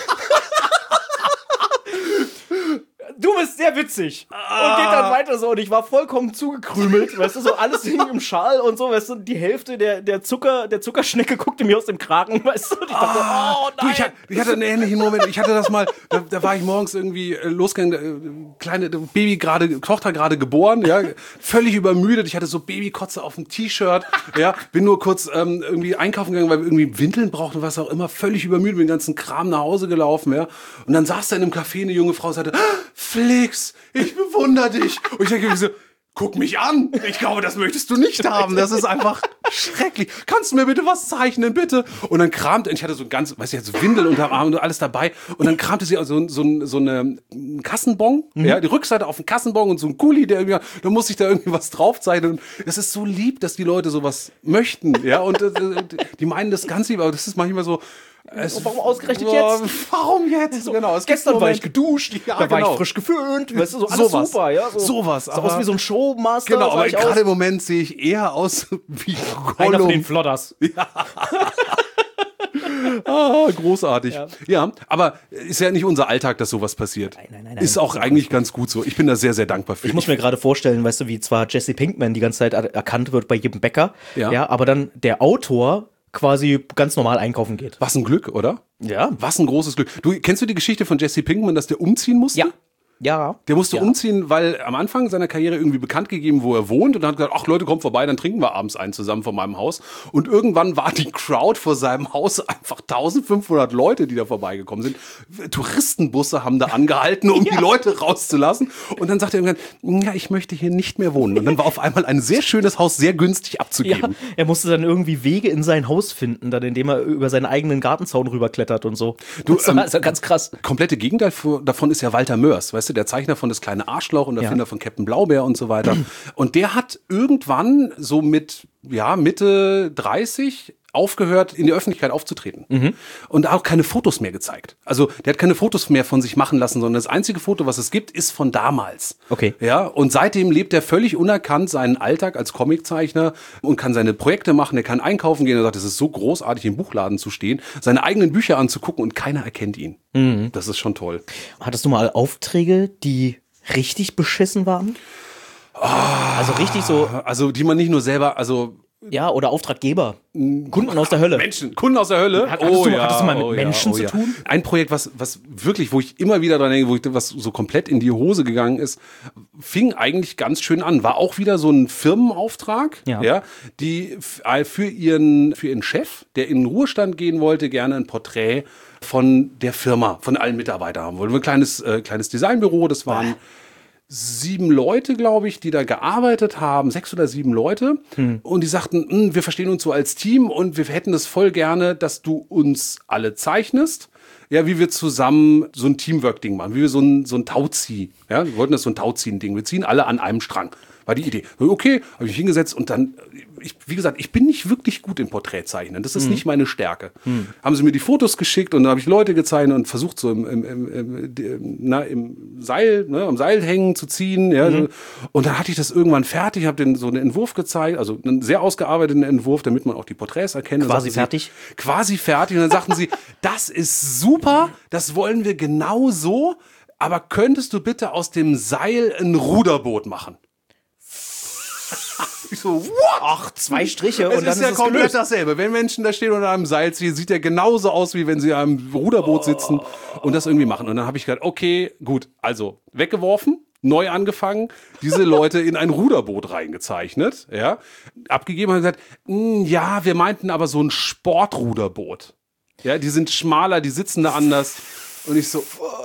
Du bist sehr witzig. Und geht dann weiter so. Und ich war vollkommen zugekrümelt. Weißt du, so alles hing im Schal und so. Weißt du, die Hälfte der Zuckerschnecke guckte mir aus dem Kragen. Weißt du, und ich dachte, oh nein. Du, ich hatte einen ähnlichen Moment. Ich hatte das mal, da war ich morgens irgendwie losgegangen, kleine Tochter gerade geboren, ja, völlig übermüdet. Ich hatte so Babykotze auf dem T-Shirt, ja, bin nur kurz irgendwie einkaufen gegangen, weil wir irgendwie Windeln brauchten, was auch immer, völlig übermüdet, mit dem ganzen Kram nach Hause gelaufen, ja. Und dann saß da in einem Café eine junge Frau und sagte, Flix, ich bewundere dich. Und ich denke mir so, guck mich an. Ich glaube, das möchtest du nicht haben. Das ist einfach schrecklich. Kannst du mir bitte was zeichnen, bitte? Und dann kramte, ich hatte so ein ganz, weißt du, so Windel unterm Arm und alles dabei. Und dann kramte sie also so eine Kassenbon, ja, die Rückseite auf den Kassenbon und so ein Kuli, der irgendwie, da muss ich da irgendwie was draufzeichnen. Und das ist so lieb, dass die Leute sowas möchten, ja. Und die meinen das ganz lieb, aber das ist manchmal so, warum ausgerechnet jetzt? Warum jetzt? So, genau. Gestern war ich geduscht, ja, da war genau. ich frisch geföhnt, weißt du, so alles Sowas. super, ja. Sowas, so aber- aus wie so ein Showmaster. Genau, sah aber ich aus. gerade im Moment sehe ich eher aus wie Einer von den Gollum. Flodders. Großartig. Ja, aber ist ja nicht unser Alltag, dass sowas passiert. Nein. Ist auch eigentlich ganz gut so. Ich bin da sehr, sehr dankbar für. Ich muss mir gerade vorstellen, weißt du, wie zwar Jesse Pinkman die ganze Zeit erkannt wird bei jedem Bäcker, Ja. aber dann der Autor quasi ganz normal einkaufen geht. Was ein Glück, oder? Ja. Was ein großes Glück. Kennst du die Geschichte von Jesse Pinkman, dass der umziehen musste? Ja. Der musste umziehen, weil am Anfang seiner Karriere irgendwie bekannt gegeben, wo er wohnt. Und dann hat gesagt, ach Leute, kommt vorbei, dann trinken wir abends einen zusammen vor meinem Haus. Und irgendwann war die Crowd vor seinem Haus einfach 1500 Leute, die da vorbeigekommen sind. Touristenbusse haben da angehalten, um die Leute rauszulassen. Und dann sagte er irgendwann, ja, ich möchte hier nicht mehr wohnen. Und dann war auf einmal ein sehr schönes Haus sehr günstig Ja, abzugeben. er musste dann irgendwie Wege in sein Haus finden, dann indem er über seinen eigenen Gartenzaun rüberklettert und so. Das war also ganz krass. Komplette Gegenteil davon ist ja Walter Mörs, weißt du, der Zeichner von Das kleine Arschloch und Erfinder von Captain Blaubeer und so weiter. Und der hat irgendwann so mit Mitte 30 aufgehört, in die Öffentlichkeit aufzutreten. Und auch keine Fotos mehr gezeigt. Also der hat keine Fotos mehr von sich machen lassen, sondern das einzige Foto, was es gibt, ist von damals. Okay. Ja, und seitdem lebt er völlig unerkannt seinen Alltag als Comiczeichner und kann seine Projekte machen, er kann einkaufen gehen. Er sagt, es ist so großartig, im Buchladen zu stehen, seine eigenen Bücher anzugucken und keiner erkennt ihn. Das ist schon toll. Hattest du mal Aufträge, die richtig beschissen waren? Also richtig so, Also die man nicht nur selber, also ja, oder Auftraggeber. Kunden aus der Hölle. Kunden aus der Hölle. Hattest du mal mit Menschen zu tun? Ein Projekt, was wirklich, wo ich immer wieder dran denke, was so komplett in die Hose gegangen ist, fing eigentlich ganz schön an. War auch wieder so ein Firmenauftrag, Ja. die für ihren Chef, der in den Ruhestand gehen wollte, gerne ein Porträt von der Firma, von allen Mitarbeitern haben wollte. Ein kleines Designbüro, das waren 7 Leute, glaube ich, die da gearbeitet haben, 6 oder 7 Leute. Und die sagten, wir verstehen uns so als Team und wir hätten das voll gerne, dass du uns alle zeichnest. Ja, wie wir zusammen so ein Teamwork-Ding machen, wie wir so ein Tauzieh. Ja, wir wollten das so ein Tauziehen-Ding. Wir ziehen alle an einem Strang. War die Idee. Okay, habe ich mich hingesetzt und dann, wie gesagt, ich bin nicht wirklich gut im Porträtzeichnen. Das ist nicht meine Stärke. Haben sie mir die Fotos geschickt und dann habe ich Leute gezeichnet und versucht so im Seil, am Seil hängen zu ziehen. Ja, so. Und dann hatte ich das irgendwann fertig, habe denen so einen Entwurf gezeigt, also einen sehr ausgearbeiteten Entwurf, damit man auch die Porträts erkennt. Quasi fertig? Quasi fertig. Und dann sagten sie, das ist super, das wollen wir genau so, aber könntest du bitte aus dem Seil ein Ruderboot machen? Ich so, what? Ach, 2 Striche Es und dann ist ja es komplett gelöst. dasselbe. Wenn Menschen da stehen unter einem Seil ziehen, sieht der genauso aus, wie wenn sie am Ruderboot sitzen und das irgendwie machen. Und dann habe ich gedacht, okay, gut, also weggeworfen. neu angefangen, diese Leute in ein Ruderboot reingezeichnet, ja, abgegeben und gesagt, ja, wir meinten aber so ein Sportruderboot. Ja, die sind schmaler, die sitzen da anders. Und ich so,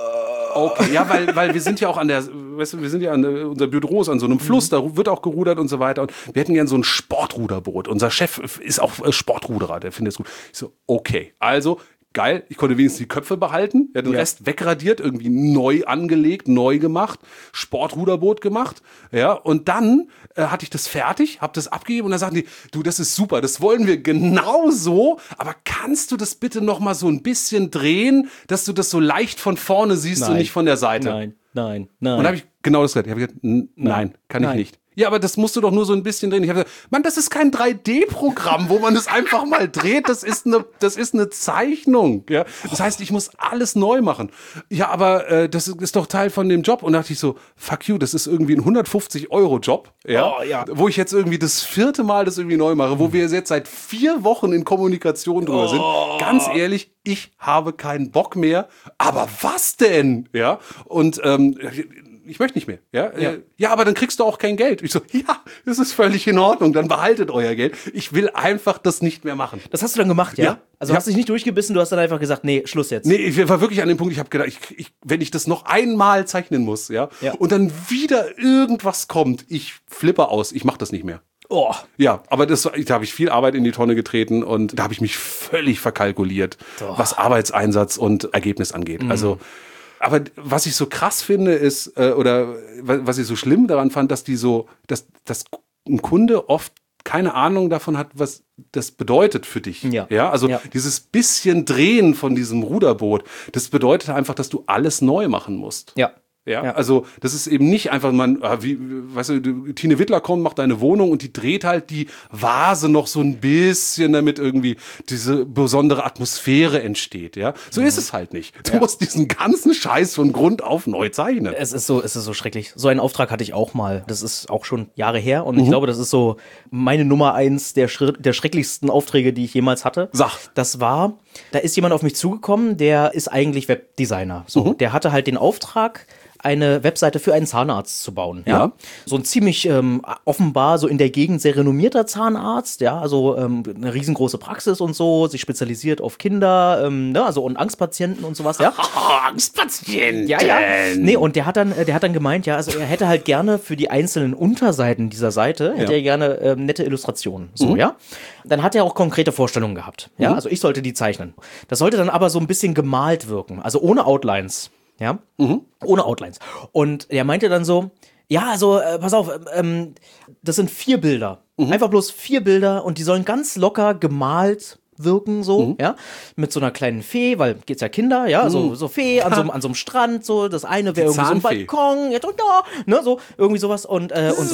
okay, ja, weil wir sind ja auch wir sind ja unser Büro ist an so einem Fluss, da wird auch gerudert und so weiter. Und wir hätten gern so ein Sportruderboot. Unser Chef ist auch Sportruderer, der findet es gut. Ich so, okay, also geil, ich konnte wenigstens die Köpfe behalten, er hat den Rest wegradiert, irgendwie neu angelegt, neu gemacht, Sportruderboot gemacht, ja, und dann hatte ich das fertig, habe das abgegeben und dann sagten die, du, das ist super, das wollen wir genau so, aber kannst du das bitte noch mal so ein bisschen drehen, dass du das so leicht von vorne siehst und nicht von der Seite? Nein. Und da habe ich genau das gesagt, ich habe gesagt, nein, kann ich nicht. Ja, aber das musst du doch nur so ein bisschen drehen. Ich habe gesagt, Mann, das ist kein 3D-Programm, wo man das einfach mal dreht. Das ist eine Zeichnung. Ja? Das heißt, ich muss alles neu machen. Ja, aber das ist doch Teil von dem Job. Und da dachte ich so, fuck you, das ist irgendwie ein 150-Euro-Job. Ja? Oh, ja. Wo ich jetzt irgendwie das 4. Mal das irgendwie neu mache, wo wir jetzt seit 4 Wochen in Kommunikation drüber sind. Ganz ehrlich, ich habe keinen Bock mehr. Aber was denn? Ja, und ich möchte nicht mehr. Ja, aber dann kriegst du auch kein Geld. Ich so, ja, das ist völlig in Ordnung, dann behaltet euer Geld. Ich will einfach das nicht mehr machen. Das hast du dann gemacht, ja? Also hast dich nicht durchgebissen, du hast dann einfach gesagt, nee, Schluss jetzt. Nee, ich war wirklich an dem Punkt, ich habe gedacht, wenn ich das noch einmal zeichnen muss, und dann wieder irgendwas kommt, ich flippe aus, ich mache das nicht mehr. Oh. Ja, aber da habe ich viel Arbeit in die Tonne getreten und da habe ich mich völlig verkalkuliert, was Arbeitseinsatz und Ergebnis angeht. Also aber was ich so krass finde ist, oder was ich so schlimm daran fand, dass dass ein Kunde oft keine Ahnung davon hat, was das bedeutet für dich. Also dieses bisschen Drehen von diesem Ruderboot, das bedeutet einfach, dass du alles neu machen musst. Ja, also das ist eben nicht einfach, weißt du, Tine Wittler kommt, macht deine Wohnung und die dreht halt die Vase noch so ein bisschen, damit irgendwie diese besondere Atmosphäre entsteht, ja. So ist es halt nicht. Du musst diesen ganzen Scheiß von Grund auf neu zeichnen. Es ist so schrecklich. So einen Auftrag hatte ich auch mal. Das ist auch schon Jahre her und ich glaube, das ist so meine Nummer 1 der schrecklichsten Aufträge, die ich jemals hatte. Da ist jemand auf mich zugekommen, der ist eigentlich Webdesigner. So, der hatte halt den Auftrag, eine Webseite für einen Zahnarzt zu bauen. Ja. So ein ziemlich offenbar so in der Gegend sehr renommierter Zahnarzt, also eine riesengroße Praxis und so, sich spezialisiert auf Kinder, also und Angstpatienten und sowas, ja. Angstpatienten! Ja. Nee, und der hat dann gemeint, also er hätte halt gerne für die einzelnen Unterseiten dieser Seite, hätte er gerne nette Illustrationen, so, ja. Dann hat er auch konkrete Vorstellungen gehabt, ja, also ich sollte die zeichnen. Das sollte dann aber so ein bisschen gemalt wirken, also ohne Outlines. Ja, ohne Outlines. Und er meinte dann so, pass auf, das sind 4 Bilder. Einfach bloß 4 Bilder und die sollen ganz locker gemalt wirken, so, ja, mit so einer kleinen Fee, weil geht's ja Kinder, so Fee an so einem Strand, so, das eine wäre irgendwie so ein Balkon, so, irgendwie sowas und so.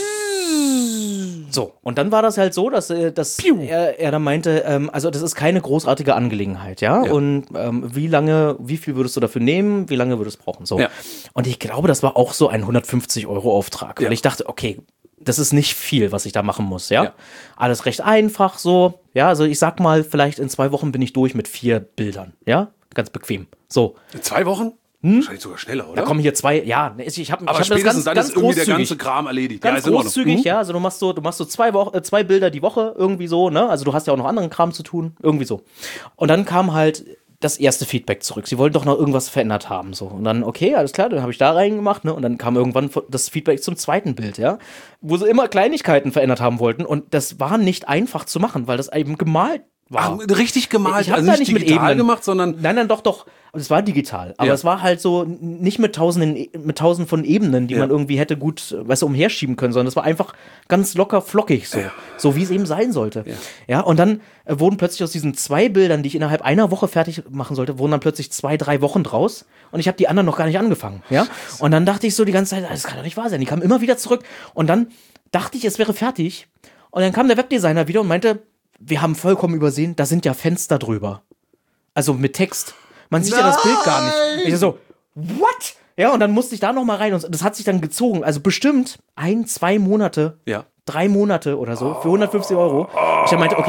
So, und dann war das halt so, dass er dann meinte, also das ist keine großartige Angelegenheit, ja? Und wie viel würdest du dafür nehmen, wie lange würdest du brauchen, so. Ja. Und ich glaube, das war auch so ein 150-Euro-Auftrag, weil ich dachte, okay, das ist nicht viel, was ich da machen muss, ja? Alles recht einfach, so, ja, also ich sag mal, vielleicht in 2 Wochen bin ich durch mit 4 Bildern, ja? Ganz bequem, so. In 2 Wochen? Wahrscheinlich sogar schneller, oder? Da kommen hier 2, ich hab spätestens dann ist irgendwie der ganze Kram erledigt. Ganz großzügig, ja, also du machst so 2 Bilder die Woche irgendwie so, ne, also du hast ja auch noch anderen Kram zu tun, irgendwie so. Und dann kam halt das erste Feedback zurück. Sie wollten doch noch irgendwas verändert haben, so. Und dann, okay, alles klar, dann habe ich da reingemacht, ne, und dann kam irgendwann das Feedback zum zweiten Bild, ja, wo sie immer Kleinigkeiten verändert haben wollten und das war nicht einfach zu machen, weil das eben gemalt war. Richtig gemalt, ich also nicht digital mit Ebenen gemacht, sondern... Nein, doch. Es war digital, aber es war halt so nicht mit tausenden von Ebenen, die man irgendwie hätte gut, umherschieben können, sondern es war einfach ganz locker flockig so. So wie es eben sein sollte. Ja, und dann wurden plötzlich aus diesen 2 Bildern, die ich innerhalb einer Woche fertig machen sollte, wurden dann plötzlich 2-3 Wochen draus und ich habe die anderen noch gar nicht angefangen. Ja, und dann dachte ich so die ganze Zeit, das kann doch nicht wahr sein. Die kamen immer wieder zurück und dann dachte ich, es wäre fertig und dann kam der Webdesigner wieder und meinte, wir haben vollkommen übersehen, da sind ja Fenster drüber. Also mit Text. Man sieht ja das Bild gar nicht. Ich so, what? Ja, und dann musste ich da noch mal rein und das hat sich dann gezogen. Also bestimmt 1-2 Monate, 3 Monate oder so für 150 Euro. Ich dann meinte, okay,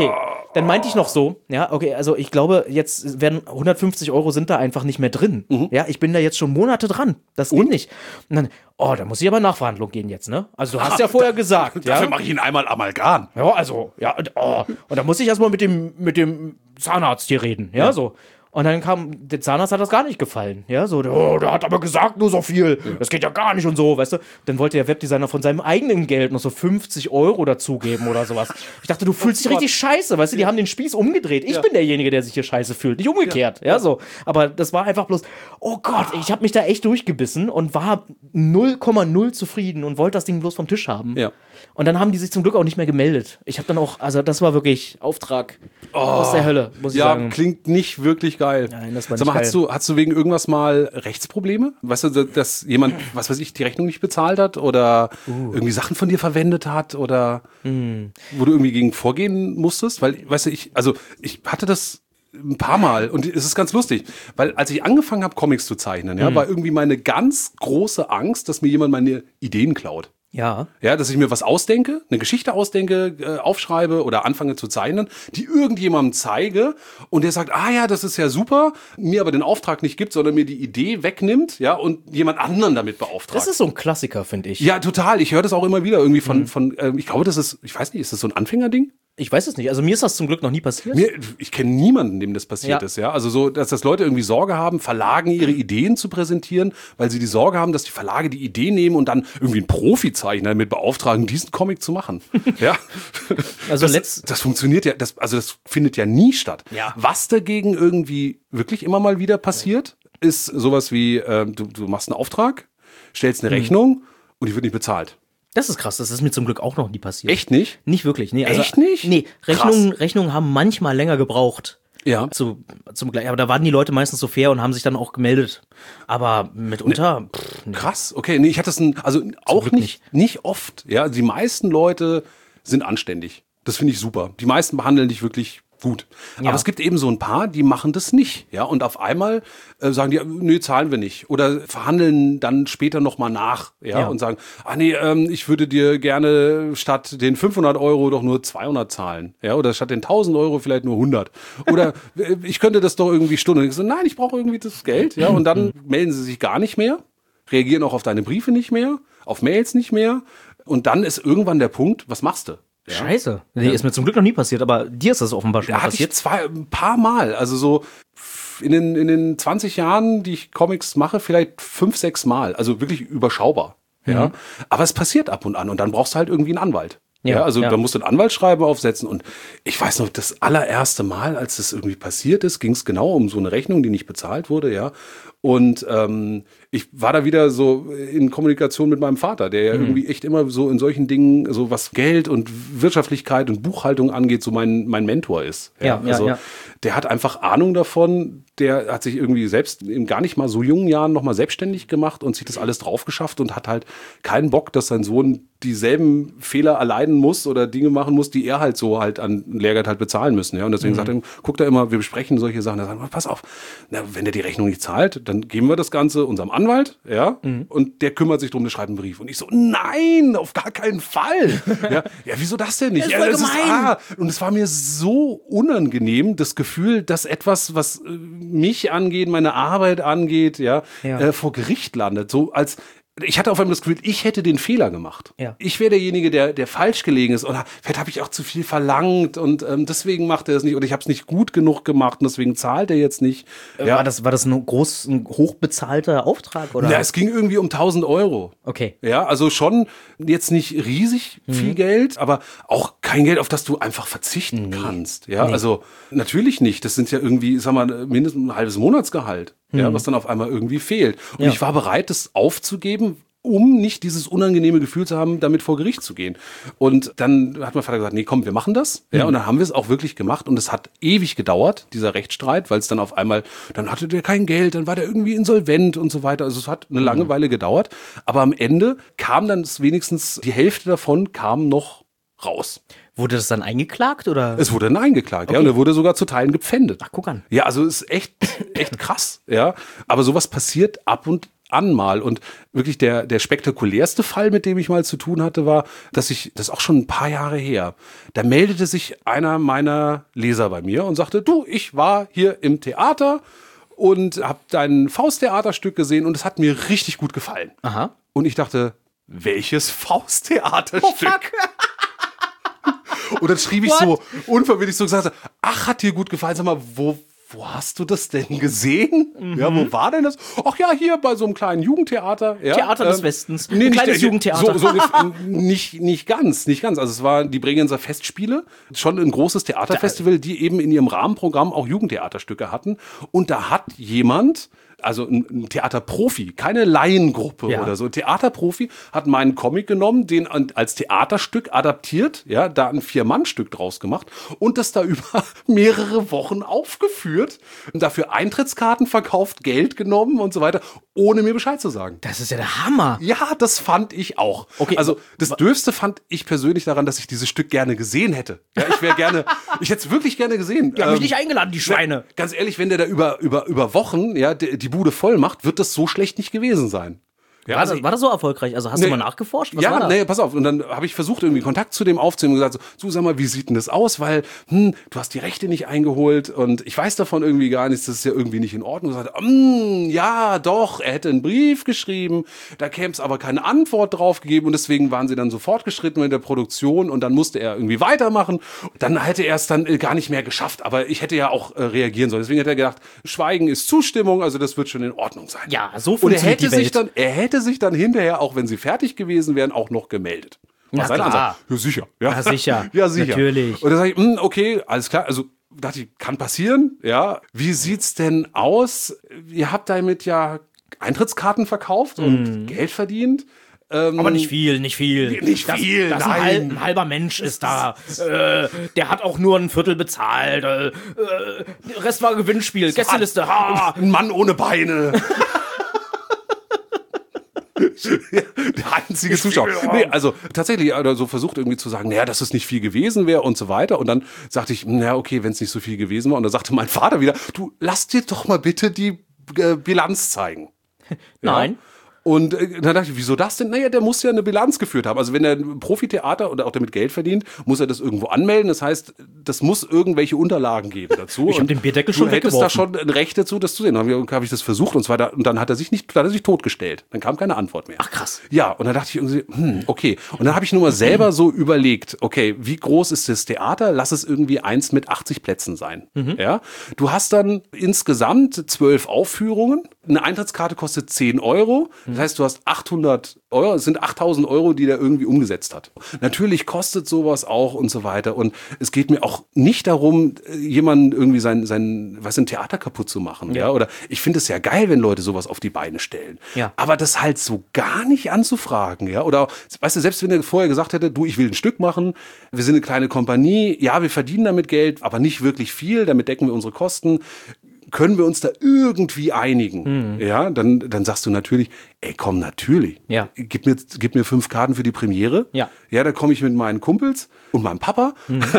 dann meinte ich noch so, ja, okay, also ich glaube, jetzt werden 150 € sind da einfach nicht mehr drin. Ja, ich bin da jetzt schon Monate dran. Das geht nicht. Und dann, da muss ich aber Nachverhandlung gehen jetzt, ne? Also du hast ja vorher gesagt, ja. Dafür mache ich ihn einmal Amalgam. Ja, also, ja, und da muss ich erstmal mit dem Zahnarzt hier reden, ja, so. Und dann der Zahnarzt hat das gar nicht gefallen, ja, so, der hat aber gesagt nur so viel, das geht ja gar nicht und so, weißt du. Dann wollte der Webdesigner von seinem eigenen Geld noch so 50 € dazugeben oder sowas. Ich dachte, du fühlst dich richtig scheiße, weißt du, die haben den Spieß umgedreht. Ich bin derjenige, der sich hier scheiße fühlt, nicht umgekehrt, ja, so. Aber das war einfach bloß, oh Gott, ich habe mich da echt durchgebissen und war 0,0 zufrieden und wollte das Ding bloß vom Tisch haben. Ja. Und dann haben die sich zum Glück auch nicht mehr gemeldet. Ich habe dann auch, also das war wirklich Auftrag aus der Hölle, muss ich sagen. Ja, klingt nicht wirklich geil. Nein, das war Sag mal, nicht geil. hast du wegen irgendwas mal Rechtsprobleme? Weißt du, dass jemand, was weiß ich, die Rechnung nicht bezahlt hat oder irgendwie Sachen von dir verwendet hat oder wo du irgendwie gegen vorgehen musstest? Weil, weißt du, ich hatte das ein paar Mal und es ist ganz lustig, weil als ich angefangen habe, Comics zu zeichnen, ja, war irgendwie meine ganz große Angst, dass mir jemand meine Ideen klaut. Ja. Ja, dass ich mir was ausdenke, eine Geschichte ausdenke, aufschreibe oder anfange zu zeichnen, die irgendjemandem zeige und der sagt, ja, das ist ja super, mir aber den Auftrag nicht gibt, sondern mir die Idee wegnimmt, ja, und jemand anderen damit beauftragt. Das ist so ein Klassiker, finde ich. Ja, total. Ich höre das auch immer wieder irgendwie von ich glaube, das ist, ich weiß nicht, ist das so ein Anfängerding? Ich weiß es nicht. Also mir ist das zum Glück noch nie passiert. Ich kenne niemanden, dem das passiert ist, ja. Also so, dass das Leute irgendwie Sorge haben, Verlagen ihre Ideen zu präsentieren, weil sie die Sorge haben, dass die Verlage die Idee nehmen und dann irgendwie einen Profizeichner damit beauftragen, diesen Comic zu machen. Ja. Also das funktioniert ja, das findet ja nie statt. Ja. Was dagegen irgendwie wirklich immer mal wieder passiert, ist sowas wie, du machst einen Auftrag, stellst eine Rechnung und die wird nicht bezahlt. Das ist krass, das ist mir zum Glück auch noch nie passiert. Echt nicht? Nicht wirklich, nee. Also, Echt nicht? Nee, Rechnungen haben manchmal länger gebraucht. Ja. Aber da waren die Leute meistens so fair und haben sich dann auch gemeldet. Aber mitunter, nee. Krass, okay. Nee, ich hatte es auch nicht oft. Ja, die meisten Leute sind anständig. Das finde ich super. Die meisten behandeln dich wirklich gut. Ja. Aber es gibt eben so ein paar, die machen das nicht. Ja, und auf einmal sagen die, nö, zahlen wir nicht. Oder verhandeln dann später nochmal nach. Ja, und sagen, ich würde dir gerne statt den 500 € doch nur 200 zahlen. Ja, oder statt den 1000 € vielleicht nur 100. Oder ich könnte das doch irgendwie Stunden. Und ich so, nein, ich brauche irgendwie das Geld. Ja, und dann melden sie sich gar nicht mehr, reagieren auch auf deine Briefe nicht mehr, auf Mails nicht mehr. Und dann ist irgendwann der Punkt, was machst du? Ja. Scheiße. Nee, ist mir zum Glück noch nie passiert, aber dir ist das offenbar schon passiert. Hatte ich ein paar Mal. Also so in den 20 Jahren, die ich Comics mache, vielleicht 5, 6 Mal. Also wirklich überschaubar. Ja. Aber es passiert ab und an und dann brauchst du halt irgendwie einen Anwalt. Ja, also da musst du ein Anwaltsschreiben aufsetzen und ich weiß noch, das allererste Mal, als das irgendwie passiert ist, ging es genau um so eine Rechnung, die nicht bezahlt wurde, ja. Und ich war da wieder so in Kommunikation mit meinem Vater, der ja irgendwie echt immer so in solchen Dingen, so was Geld und Wirtschaftlichkeit und Buchhaltung angeht, so mein Mentor ist. Ja, der hat einfach Ahnung davon, der hat sich irgendwie selbst in gar nicht mal so jungen Jahren nochmal selbstständig gemacht und sich das alles drauf geschafft und hat halt keinen Bock, dass sein Sohn dieselben Fehler erleiden muss oder Dinge machen muss, die er halt so halt an Lehrgeld halt bezahlen müssen. Ja? Und deswegen sagt er, guckt er immer, wir besprechen solche Sachen, er sagt, pass auf, wenn der die Rechnung nicht zahlt, dann geben wir das Ganze unserem Anwalt, ja, und der kümmert sich drum, der schreibt einen Brief. Und ich so, nein, auf gar keinen Fall. Ja, wieso das denn nicht? Das ist voll gemein. Und es war mir so unangenehm, das Gefühl, dass etwas, was mich angeht, meine Arbeit angeht, vor Gericht landet. So als ich hatte auf einmal das Gefühl, ich hätte den Fehler gemacht. Ja. Ich wäre derjenige, der falsch gelegen ist. Oder vielleicht habe ich auch zu viel verlangt und deswegen macht er es nicht. Oder ich habe es nicht gut genug gemacht und deswegen zahlt er jetzt nicht. War das ein hochbezahlter Auftrag? Oder? Ja, es ging irgendwie um 1000 €. Okay. Ja, also schon jetzt nicht riesig viel Geld, aber auch kein Geld, auf das du einfach verzichten kannst. Ja, also natürlich nicht. Das sind ja irgendwie, sag mal, mindestens ein halbes Monatsgehalt. Ja, was dann auf einmal irgendwie fehlt. Und ich war bereit, das aufzugeben, um nicht dieses unangenehme Gefühl zu haben, damit vor Gericht zu gehen. Und dann hat mein Vater gesagt, nee, komm, wir machen das. Ja, und dann haben wir es auch wirklich gemacht. Und es hat ewig gedauert, dieser Rechtsstreit, weil es dann auf einmal, dann hatte der kein Geld, dann war der irgendwie insolvent und so weiter. Also es hat eine lange Weile gedauert. Aber am Ende kam dann wenigstens, die Hälfte davon kam noch raus. Wurde das dann eingeklagt, oder? Es wurde dann eingeklagt, ja, und er wurde sogar zu Teilen gepfändet. Ach, guck an. Ja, also ist echt krass, ja. Aber sowas passiert ab und an mal. Und wirklich der spektakulärste Fall, mit dem ich mal zu tun hatte, war, das ist auch schon ein paar Jahre her, da meldete sich einer meiner Leser bei mir und sagte, du, ich war hier im Theater und habe dein Fausttheaterstück gesehen und es hat mir richtig gut gefallen. Aha. Und ich dachte, welches Fausttheaterstück? Und dann schrieb ich so unverbindlich so gesagt, ach, hat dir gut gefallen, sag mal, wo hast du das denn gesehen? Ja, wo war denn das? Ach ja, hier bei so einem kleinen Jugendtheater. Ja, Theater des Westens. Nee, Ein kleines Jugendtheater. Nicht ganz. Also es war die Bregenzer Festspiele, schon ein großes Theaterfestival, die eben in ihrem Rahmenprogramm auch Jugendtheaterstücke hatten. Und da hat jemand, also ein Theaterprofi, keine Laiengruppe oder so, ein Theaterprofi hat meinen Comic genommen, den als Theaterstück adaptiert, ja, da ein 4-Mann-Stück draus gemacht und das da über mehrere Wochen aufgeführt und dafür Eintrittskarten verkauft, Geld genommen und so weiter, ohne mir Bescheid zu sagen. Das ist ja der Hammer. Ja, das fand ich auch. Okay. Also das Dürfste fand ich persönlich daran, dass ich dieses Stück gerne gesehen hätte. Ja, ich hätte es wirklich gerne gesehen. Die haben mich nicht eingeladen, die Schweine. Ganz ehrlich, wenn der da über Wochen die Bude voll macht, wird das so schlecht nicht gewesen sein. Ja, war das so erfolgreich? Also hast du mal nachgeforscht? Was war das? Pass auf. Und dann habe ich versucht, irgendwie Kontakt zu dem aufzunehmen und gesagt, so, sag mal, wie sieht denn das aus? Weil, du hast die Rechte nicht eingeholt und ich weiß davon irgendwie gar nichts, das ist ja irgendwie nicht in Ordnung. Und sagte, ja, doch, er hätte einen Brief geschrieben, da käme es aber keine Antwort drauf gegeben und deswegen waren sie dann so fortgeschritten in der Produktion und dann musste er irgendwie weitermachen. Dann hätte er es dann gar nicht mehr geschafft, aber ich hätte ja auch reagieren sollen. Deswegen hat er gedacht, Schweigen ist Zustimmung, also das wird schon in Ordnung sein. Ja, so funktioniert die Welt. Er hätte sich dann hinterher, auch wenn sie fertig gewesen wären, auch noch gemeldet. Na seine klar. Ansage. Ja, sicher. Ja, sicher. Ja, sicher. Natürlich. Und dann sage ich, okay, alles klar. Also dachte ich, kann passieren. Ja. Wie sieht's denn aus? Ihr habt damit ja Eintrittskarten verkauft und Geld verdient. Aber nicht viel. Nicht viel, Das nein. ein halber Mensch ist da. Der hat auch nur ein Viertel bezahlt. Der Rest war Gewinnspiel. Gästeliste. Ein Mann ohne Beine. Der einzige Zuschauer. Nee, also tatsächlich so versucht irgendwie zu sagen, naja, dass es nicht viel gewesen wäre und so weiter. Und dann sagte ich, naja, okay, wenn es nicht so viel gewesen war. Und dann sagte mein Vater wieder, du, lass dir doch mal bitte die Bilanz zeigen. Nein. Ja? Und dann dachte ich, wieso das denn? Naja, der muss ja eine Bilanz geführt haben. Also wenn er ein Profitheater oder auch damit Geld verdient, muss er das irgendwo anmelden. Das heißt, das muss irgendwelche Unterlagen geben dazu. Ich habe den Bierdeckel schon weggeworfen. Du hättest da schon ein Recht dazu, das zu sehen. Dann habe ich das versucht und so weiter. Und dann hat er sich totgestellt. Dann kam keine Antwort mehr. Ach krass. Ja, und dann dachte ich irgendwie, okay. Und dann habe ich nur mal selber so überlegt, okay, wie groß ist das Theater? Lass es irgendwie 1 mit 80 Plätzen sein. Ja? Du hast dann insgesamt 12 Aufführungen. Eine Eintrittskarte kostet 10 Euro. Das heißt, du hast 800 Euro, es sind 8.000 Euro, die der irgendwie umgesetzt hat. Natürlich kostet sowas auch und so weiter. Und es geht mir auch nicht darum, jemanden irgendwie sein Theater kaputt zu machen. Ja. Oder ich finde es ja geil, wenn Leute sowas auf die Beine stellen. Ja. Aber das halt so gar nicht anzufragen. Ja. Oder, weißt du, selbst wenn er vorher gesagt hätte, du, ich will ein Stück machen, wir sind eine kleine Kompanie, ja, wir verdienen damit Geld, aber nicht wirklich viel, damit decken wir unsere Kosten. Können wir uns da irgendwie einigen? Ja, dann sagst du natürlich, ey, komm, natürlich. Ja. Gib mir 5 Karten für die Premiere. Ja. Ja, da komme ich mit meinen Kumpels und meinem Papa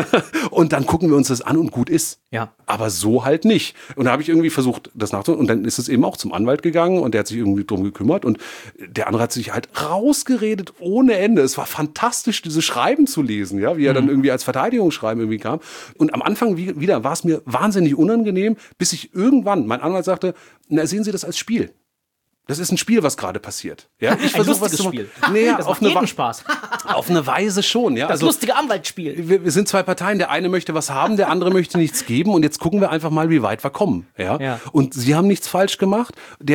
und dann gucken wir uns das an und gut ist. Ja. Aber so halt nicht. Und da habe ich irgendwie versucht, das nachzuholen. Und dann ist es eben auch zum Anwalt gegangen und der hat sich irgendwie drum gekümmert und der andere hat sich halt rausgeredet ohne Ende. Es war fantastisch, diese Schreiben zu lesen, ja, wie er dann irgendwie als Verteidigungsschreiben irgendwie kam. Und am Anfang wieder war es mir wahnsinnig unangenehm, bis ich irgendwann, mein Anwalt sagte, na, sehen Sie das als Spiel. Das ist ein Spiel, was gerade passiert. Ja, ich ein versuche lustiges was zu Spiel. Nee, Das macht jedem Spaß. Auf eine Weise schon, ja. Das lustige Anwaltsspiel. Wir sind 2 Parteien. Der eine möchte was haben, der andere möchte nichts geben. Und jetzt gucken wir einfach mal, wie weit wir kommen. Ja? Und Sie haben nichts falsch gemacht. Der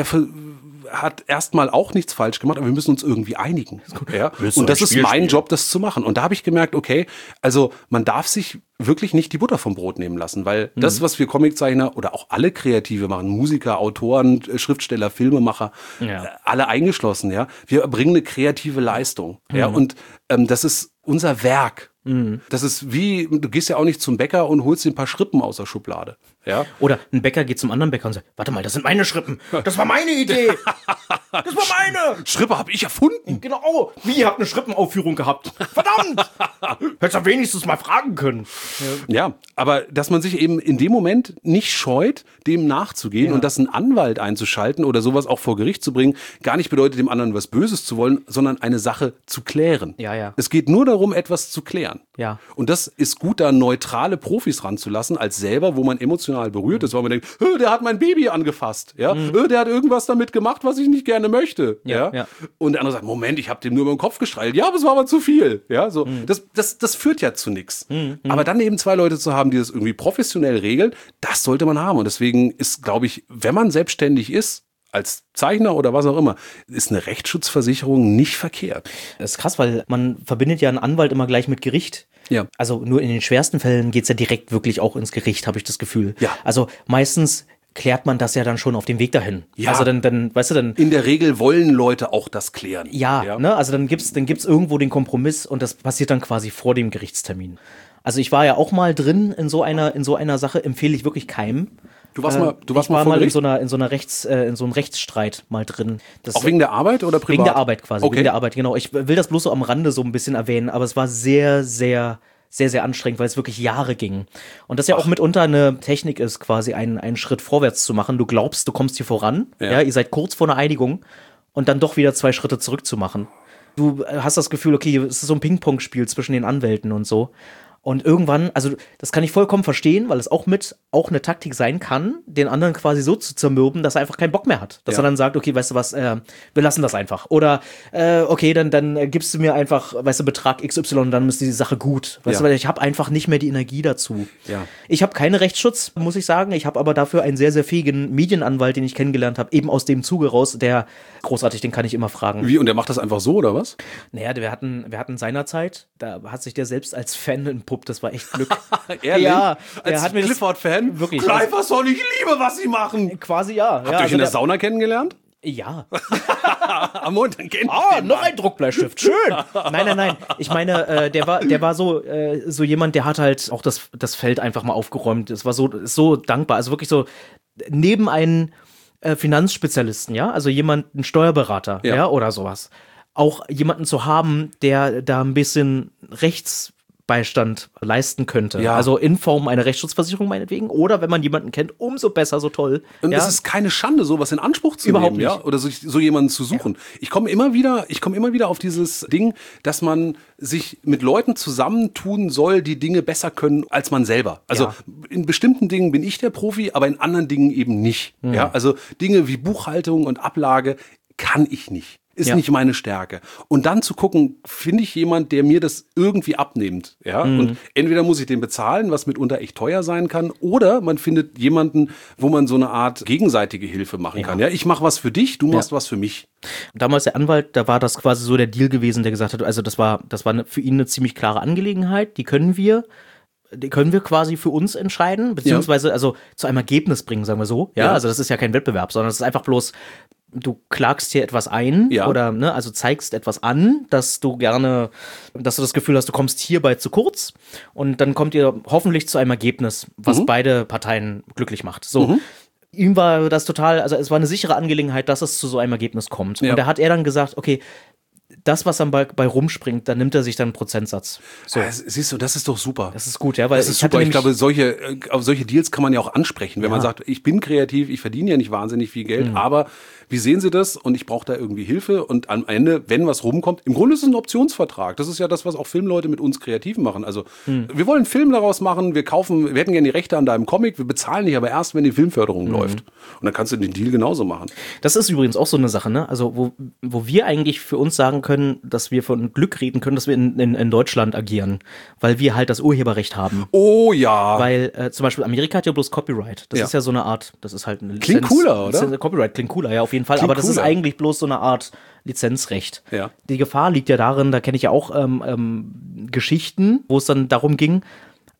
hat erstmal auch nichts falsch gemacht, aber wir müssen uns irgendwie einigen. Ja? Und das ist mein Job, das zu machen. Und da habe ich gemerkt, okay, also man darf sich wirklich nicht die Butter vom Brot nehmen lassen, weil das, was wir Comiczeichner oder auch alle Kreative machen, Musiker, Autoren, Schriftsteller, Filmemacher, alle eingeschlossen, ja, wir bringen eine kreative Leistung. Ja? Und das ist unser Werk. Das ist wie, du gehst ja auch nicht zum Bäcker und holst dir ein paar Schrippen aus der Schublade. Ja? Oder ein Bäcker geht zum anderen Bäcker und sagt, warte mal, das sind meine Schrippen. Das war meine Idee. Das war meine! Schrippe habe ich erfunden. Genau, wie, ihr habt eine Schrippenaufführung gehabt. Verdammt! Hättest du wenigstens mal fragen können. Ja, aber dass man sich eben in dem Moment nicht scheut, dem nachzugehen und dass ein Anwalt einzuschalten oder sowas auch vor Gericht zu bringen, gar nicht bedeutet, dem anderen was Böses zu wollen, sondern eine Sache zu klären. Ja. Es geht nur darum, etwas zu klären. Ja. Und das ist gut, da neutrale Profis ranzulassen, als selber, wo man emotional berührt ist, weil man denkt, der hat mein Baby angefasst, ja, der hat irgendwas damit gemacht, was ich nicht gerne möchte, ja. Und der andere sagt, Moment, ich habe dem nur über den Kopf gestreichelt, ja, aber es war aber zu viel, ja, so. Das führt ja zu nichts. Aber dann eben zwei Leute zu haben, die das irgendwie professionell regeln, das sollte man haben. Und deswegen ist, glaube ich, wenn man selbstständig ist, als Zeichner oder was auch immer, ist eine Rechtsschutzversicherung nicht verkehrt. Das ist krass, weil man verbindet ja einen Anwalt immer gleich mit Gericht. Ja. Also nur in den schwersten Fällen geht's ja direkt wirklich auch ins Gericht, habe ich das Gefühl. Ja. Also meistens klärt man das ja dann schon auf dem Weg dahin. Ja. Also dann, weißt du, dann. In der Regel wollen Leute auch das klären. Ja. Ne? Also dann gibt's irgendwo den Kompromiss und das passiert dann quasi vor dem Gerichtstermin. Also ich war ja auch mal drin in so einer Sache, empfehle ich wirklich keinem. Du warst mal in so einem Rechtsstreit mal drin. Das auch wegen der Arbeit oder privat? Wegen der Arbeit quasi, Okay. wegen der Arbeit, genau. Ich will das bloß so am Rande so ein bisschen erwähnen, aber es war sehr, sehr, sehr, sehr anstrengend, weil es wirklich Jahre ging. Und das ja auch mitunter eine Technik ist, quasi einen Schritt vorwärts zu machen. Du glaubst, du kommst hier voran, ja, ihr seid kurz vor einer Einigung und dann doch wieder 2 Schritte zurück zu machen. Du hast das Gefühl, okay, es ist so ein Ping-Pong-Spiel zwischen den Anwälten und so. Und irgendwann, also das kann ich vollkommen verstehen, weil es auch eine Taktik sein kann, den anderen quasi so zu zermürben, dass er einfach keinen Bock mehr hat. Dass er dann sagt, okay, weißt du was, wir lassen das einfach. Oder, okay, dann gibst du mir einfach, weißt du, Betrag XY und dann ist die Sache gut. Weißt du, weil ich habe einfach nicht mehr die Energie dazu. Ja. Ich habe keinen Rechtsschutz, muss ich sagen. Ich habe aber dafür einen sehr, sehr fähigen Medienanwalt, den ich kennengelernt habe, eben aus dem Zuge raus, der großartig, den kann ich immer fragen. Wie, und der macht das einfach so, oder was? Naja, wir hatten seinerzeit, da hat sich der selbst als Fan entpuppt, das war echt Glück. Ehrlich? Ja, als er hat mir Clifford-Fan? wirklich. Clifford, ich liebe, was sie machen. Quasi ja. Habt ihr euch in der Sauna kennengelernt? Ja. Am Mond, dann kennt Noch ein Druckbleistift, schön. Nein. Ich meine, der war so jemand, der hat halt auch das Feld einfach mal aufgeräumt. Es war so dankbar. Also wirklich so neben einen Finanzspezialisten, ja, also jemanden Steuerberater, ja, oder sowas. Auch jemanden zu haben, der da ein bisschen Rechtsbeistand leisten könnte. Ja. Also in Form einer Rechtsschutzversicherung meinetwegen. Oder wenn man jemanden kennt, umso besser, so toll. Und es ist keine Schande, sowas in Anspruch zu Überhaupt nehmen, ja, nicht. oder so jemanden zu suchen. Ja. Ich komme immer wieder auf dieses Ding, dass man sich mit Leuten zusammentun soll, die Dinge besser können als man selber. Also in bestimmten Dingen bin ich der Profi, aber in anderen Dingen eben nicht. Ja, also Dinge wie Buchhaltung und Ablage kann ich nicht. Ist nicht meine Stärke. Und dann zu gucken, finde ich jemand, der mir das irgendwie abnimmt. Ja? Und entweder muss ich den bezahlen, was mitunter echt teuer sein kann, oder man findet jemanden, wo man so eine Art gegenseitige Hilfe machen kann. Ja? Ich mache was für dich, du machst was für mich. Damals der Anwalt, da war das quasi so der Deal gewesen, der gesagt hat, also das war für ihn eine ziemlich klare Angelegenheit, die können wir quasi für uns entscheiden, beziehungsweise also zu einem Ergebnis bringen, sagen wir so. Ja, also das ist ja kein Wettbewerb, sondern es ist einfach bloß, du klagst hier etwas ein oder also zeigst etwas an, dass du das Gefühl hast, du kommst hierbei zu kurz und dann kommt ihr hoffentlich zu einem Ergebnis, was beide Parteien glücklich macht. So. Ihm war das total, also es war eine sichere Angelegenheit, dass es zu so einem Ergebnis kommt. Und da hat er dann gesagt, okay, das, was dann bei rumspringt, dann nimmt er sich dann einen Prozentsatz. So. Siehst du, das ist doch super. Das ist gut, ja, weil das ist super. Ich glaube, auf solche Deals kann man ja auch ansprechen, wenn man sagt, ich bin kreativ, ich verdiene ja nicht wahnsinnig viel Geld, aber wie sehen Sie das? Und ich brauche da irgendwie Hilfe. Und am Ende, wenn was rumkommt, im Grunde ist es ein Optionsvertrag. Das ist ja das, was auch Filmleute mit uns Kreativen machen. Also wir wollen einen Film daraus machen, wir hätten gerne die Rechte an deinem Comic, wir bezahlen dich aber erst, wenn die Filmförderung läuft. Und dann kannst du den Deal genauso machen. Das ist übrigens auch so eine Sache, ne? Also wo wir eigentlich für uns sagen können, dass wir von Glück reden können, dass wir in Deutschland agieren, weil wir halt das Urheberrecht haben. Oh ja. Weil zum Beispiel Amerika hat ja bloß Copyright. Das ist ja so eine Art, das ist halt eine Lizenz. Klingt cooler, oder? Copyright klingt cooler, ja, auf jeden Fall. Aber das ist eigentlich bloß so eine Art Lizenzrecht. Ja. Die Gefahr liegt ja darin, da kenne ich ja auch Geschichten, wo es dann darum ging,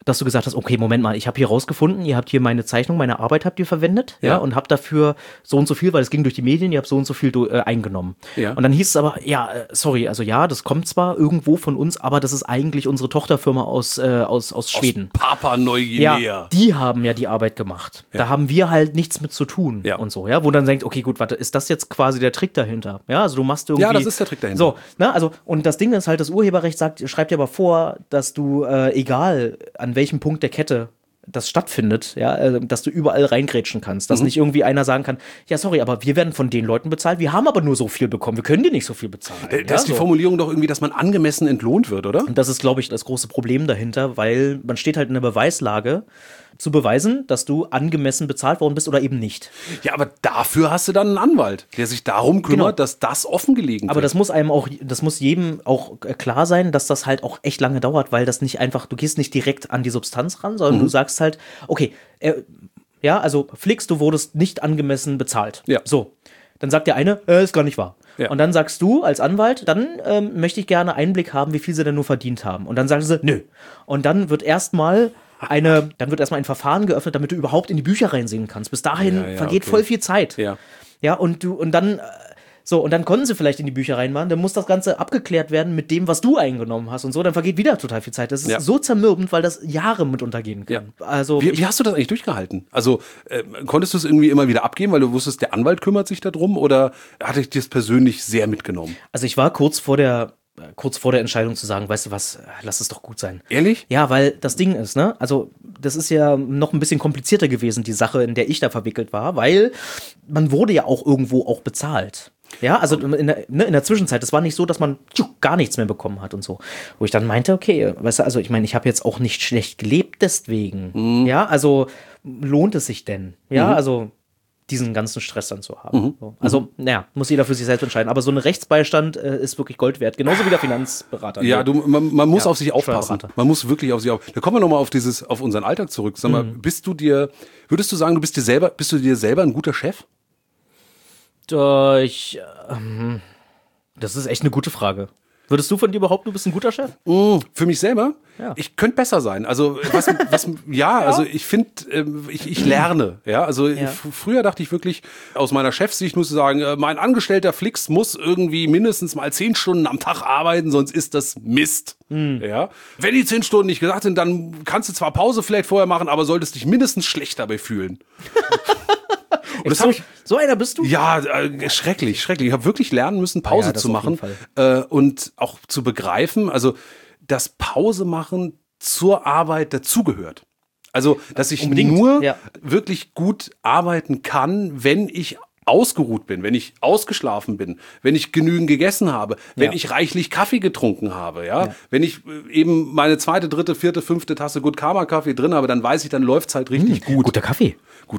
dass du gesagt hast, okay, Moment mal, ich habe hier rausgefunden, ihr habt hier meine Zeichnung, meine Arbeit habt ihr verwendet, ja, und habt dafür so und so viel, weil es ging durch die Medien, ihr habt so und so viel eingenommen. Ja. Und dann hieß es aber, sorry, also ja, das kommt zwar irgendwo von uns, aber das ist eigentlich unsere Tochterfirma aus Schweden. Aus Papua-Neuguinea. Ja, die haben ja die Arbeit gemacht. Ja. Da haben wir halt nichts mit zu tun und so, ja, wo dann denkt, okay, gut, warte, ist das jetzt quasi der Trick dahinter? Ja, also du machst irgendwie. Ja, das ist der Trick dahinter. So, ne, also, und das Ding ist halt, das Urheberrecht schreibt dir aber vor, dass du, egal an welchem Punkt der Kette das stattfindet, ja, dass du überall reingrätschen kannst, dass nicht irgendwie einer sagen kann, ja, sorry, aber wir werden von den Leuten bezahlt, wir haben aber nur so viel bekommen, wir können dir nicht so viel bezahlen. Das ist die Formulierung doch irgendwie, dass man angemessen entlohnt wird, oder? Und das ist, glaube ich, das große Problem dahinter, weil man steht halt in der Beweislage, zu beweisen, dass du angemessen bezahlt worden bist oder eben nicht. Ja, aber dafür hast du dann einen Anwalt, der sich darum kümmert, dass das offengelegt wird. Aber das muss jedem auch klar sein, dass das halt auch echt lange dauert, weil das nicht einfach, du gehst nicht direkt an die Substanz ran, sondern du sagst halt, okay, also Flix, du wurdest nicht angemessen bezahlt. Ja. So, dann sagt der eine, ist gar nicht wahr. Ja. Und dann sagst du als Anwalt, dann möchte ich gerne Einblick haben, wie viel sie denn nur verdient haben. Und dann sagen sie, nö. Und dann wird erstmal ein Verfahren geöffnet, damit du überhaupt in die Bücher reinsehen kannst. Bis dahin vergeht voll viel Zeit. Ja. Ja, und dann konnten sie vielleicht in die Bücher reinmachen, dann muss das Ganze abgeklärt werden mit dem, was du eingenommen hast und so, dann vergeht wieder total viel Zeit. Das ist so zermürbend, weil das Jahre mit untergehen kann. Ja. Also wie hast du das eigentlich durchgehalten? Also konntest du es irgendwie immer wieder abgeben, weil du wusstest, der Anwalt kümmert sich darum, oder hatte ich das persönlich sehr mitgenommen? Also ich war kurz vor der Entscheidung zu sagen, weißt du was, lass es doch gut sein. Ehrlich? Ja, weil das Ding ist, ne, also das ist ja noch ein bisschen komplizierter gewesen, die Sache, in der ich da verwickelt war, weil man wurde ja auch irgendwo auch bezahlt. Ja, also in der Zwischenzeit, es war nicht so, dass man gar nichts mehr bekommen hat und so. Wo ich dann meinte, okay, weißt du, also ich meine, ich habe jetzt auch nicht schlecht gelebt deswegen. Ja, also lohnt es sich denn? Ja, also diesen ganzen Stress dann zu haben. So. Also, muss jeder für sich selbst entscheiden. Aber so ein Rechtsbeistand ist wirklich Gold wert. Genauso wie der Finanzberater. Ja, man muss auf sich aufpassen. Man muss wirklich auf sich aufpassen. Da kommen wir nochmal auf unseren Alltag zurück. Sag mal, würdest du sagen, du bist dir selber ein guter Chef? Das ist echt eine gute Frage. Würdest du von dir behaupten, du bist ein guter Chef? Für mich selber? Ja. Ich könnte besser sein. Also also ich finde, ich lerne. Ja, also früher dachte ich wirklich, aus meiner Chefsicht muss ich sagen, mein angestellter Flix muss irgendwie mindestens mal 10 Stunden am Tag arbeiten, sonst ist das Mist. Ja, wenn die 10 Stunden nicht gesagt sind, dann kannst du zwar Pause vielleicht vorher machen, aber solltest dich mindestens schlecht dabei fühlen. Und das so einer bist du? Ja, schrecklich. Ich habe wirklich lernen müssen, Pause zu machen und auch zu begreifen, also dass Pause machen zur Arbeit dazugehört. Also, dass ich nur wirklich gut arbeiten kann, wenn ich ausgeruht bin, wenn ich ausgeschlafen bin, wenn ich genügend gegessen habe, wenn ich reichlich Kaffee getrunken habe, wenn ich eben meine 2., 3., 4., 5. Tasse Good Karma Kaffee drin habe, dann weiß ich, dann läuft's halt richtig gut. Guter Kaffee.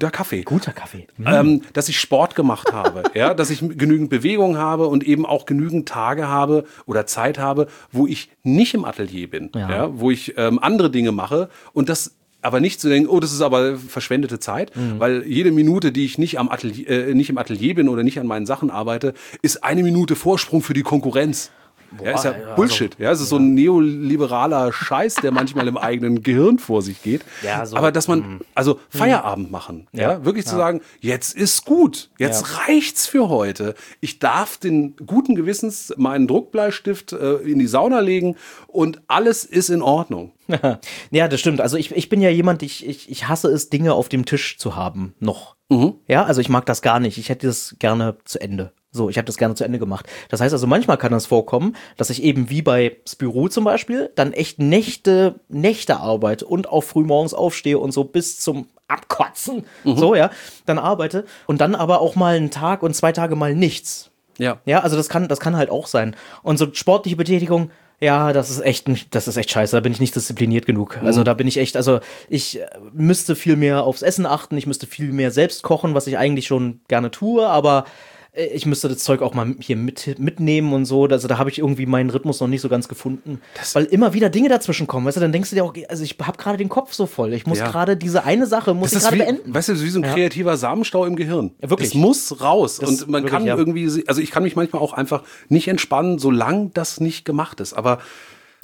Dass ich Sport gemacht habe, dass ich genügend Bewegung habe und eben auch genügend Tage habe oder Zeit habe, wo ich nicht im Atelier bin, wo ich andere Dinge mache und das aber nicht zu denken, oh, das ist aber verschwendete Zeit, weil jede Minute, die ich nicht im Atelier bin oder nicht an meinen Sachen arbeite, ist eine Minute Vorsprung für die Konkurrenz. Ist ja Bullshit. Es ist so ein neoliberaler Scheiß, der manchmal im eigenen Gehirn vor sich geht. Aber dass man, Feierabend machen, wirklich zu sagen, jetzt ist gut, jetzt reicht's für heute. Ich darf den guten Gewissens meinen Druckbleistift in die Sauna legen und alles ist in Ordnung. Ja, das stimmt. Also ich bin ja jemand, ich hasse es, Dinge auf dem Tisch zu haben, noch. Ja, also ich mag das gar nicht. Ich hätte das gerne zu Ende. So, ich habe das gerne zu Ende gemacht. Das heißt also, manchmal kann das vorkommen, dass ich eben wie bei Spirou zum Beispiel dann echt Nächte arbeite und auch frühmorgens aufstehe und so bis zum Abkotzen, dann arbeite und dann aber auch mal einen Tag und 2 Tage mal nichts. Ja, also das kann halt auch sein. Und so sportliche Betätigung, ja, das ist echt scheiße, da bin ich nicht diszipliniert genug. Also da bin ich echt, ich müsste viel mehr aufs Essen achten, ich müsste viel mehr selbst kochen, was ich eigentlich schon gerne tue, aber ich müsste das Zeug auch mal hier mitnehmen und so. Also da habe ich irgendwie meinen Rhythmus noch nicht so ganz gefunden. Weil immer wieder Dinge dazwischen kommen. Weißt du, dann denkst du dir auch, also ich habe gerade den Kopf so voll. Ich muss gerade diese eine Sache, beenden. Weißt du, das ist wie so ein kreativer Samenstau im Gehirn. Ja, wirklich. Es muss raus. Und man kann irgendwie, also ich kann mich manchmal auch einfach nicht entspannen, solange das nicht gemacht ist. Aber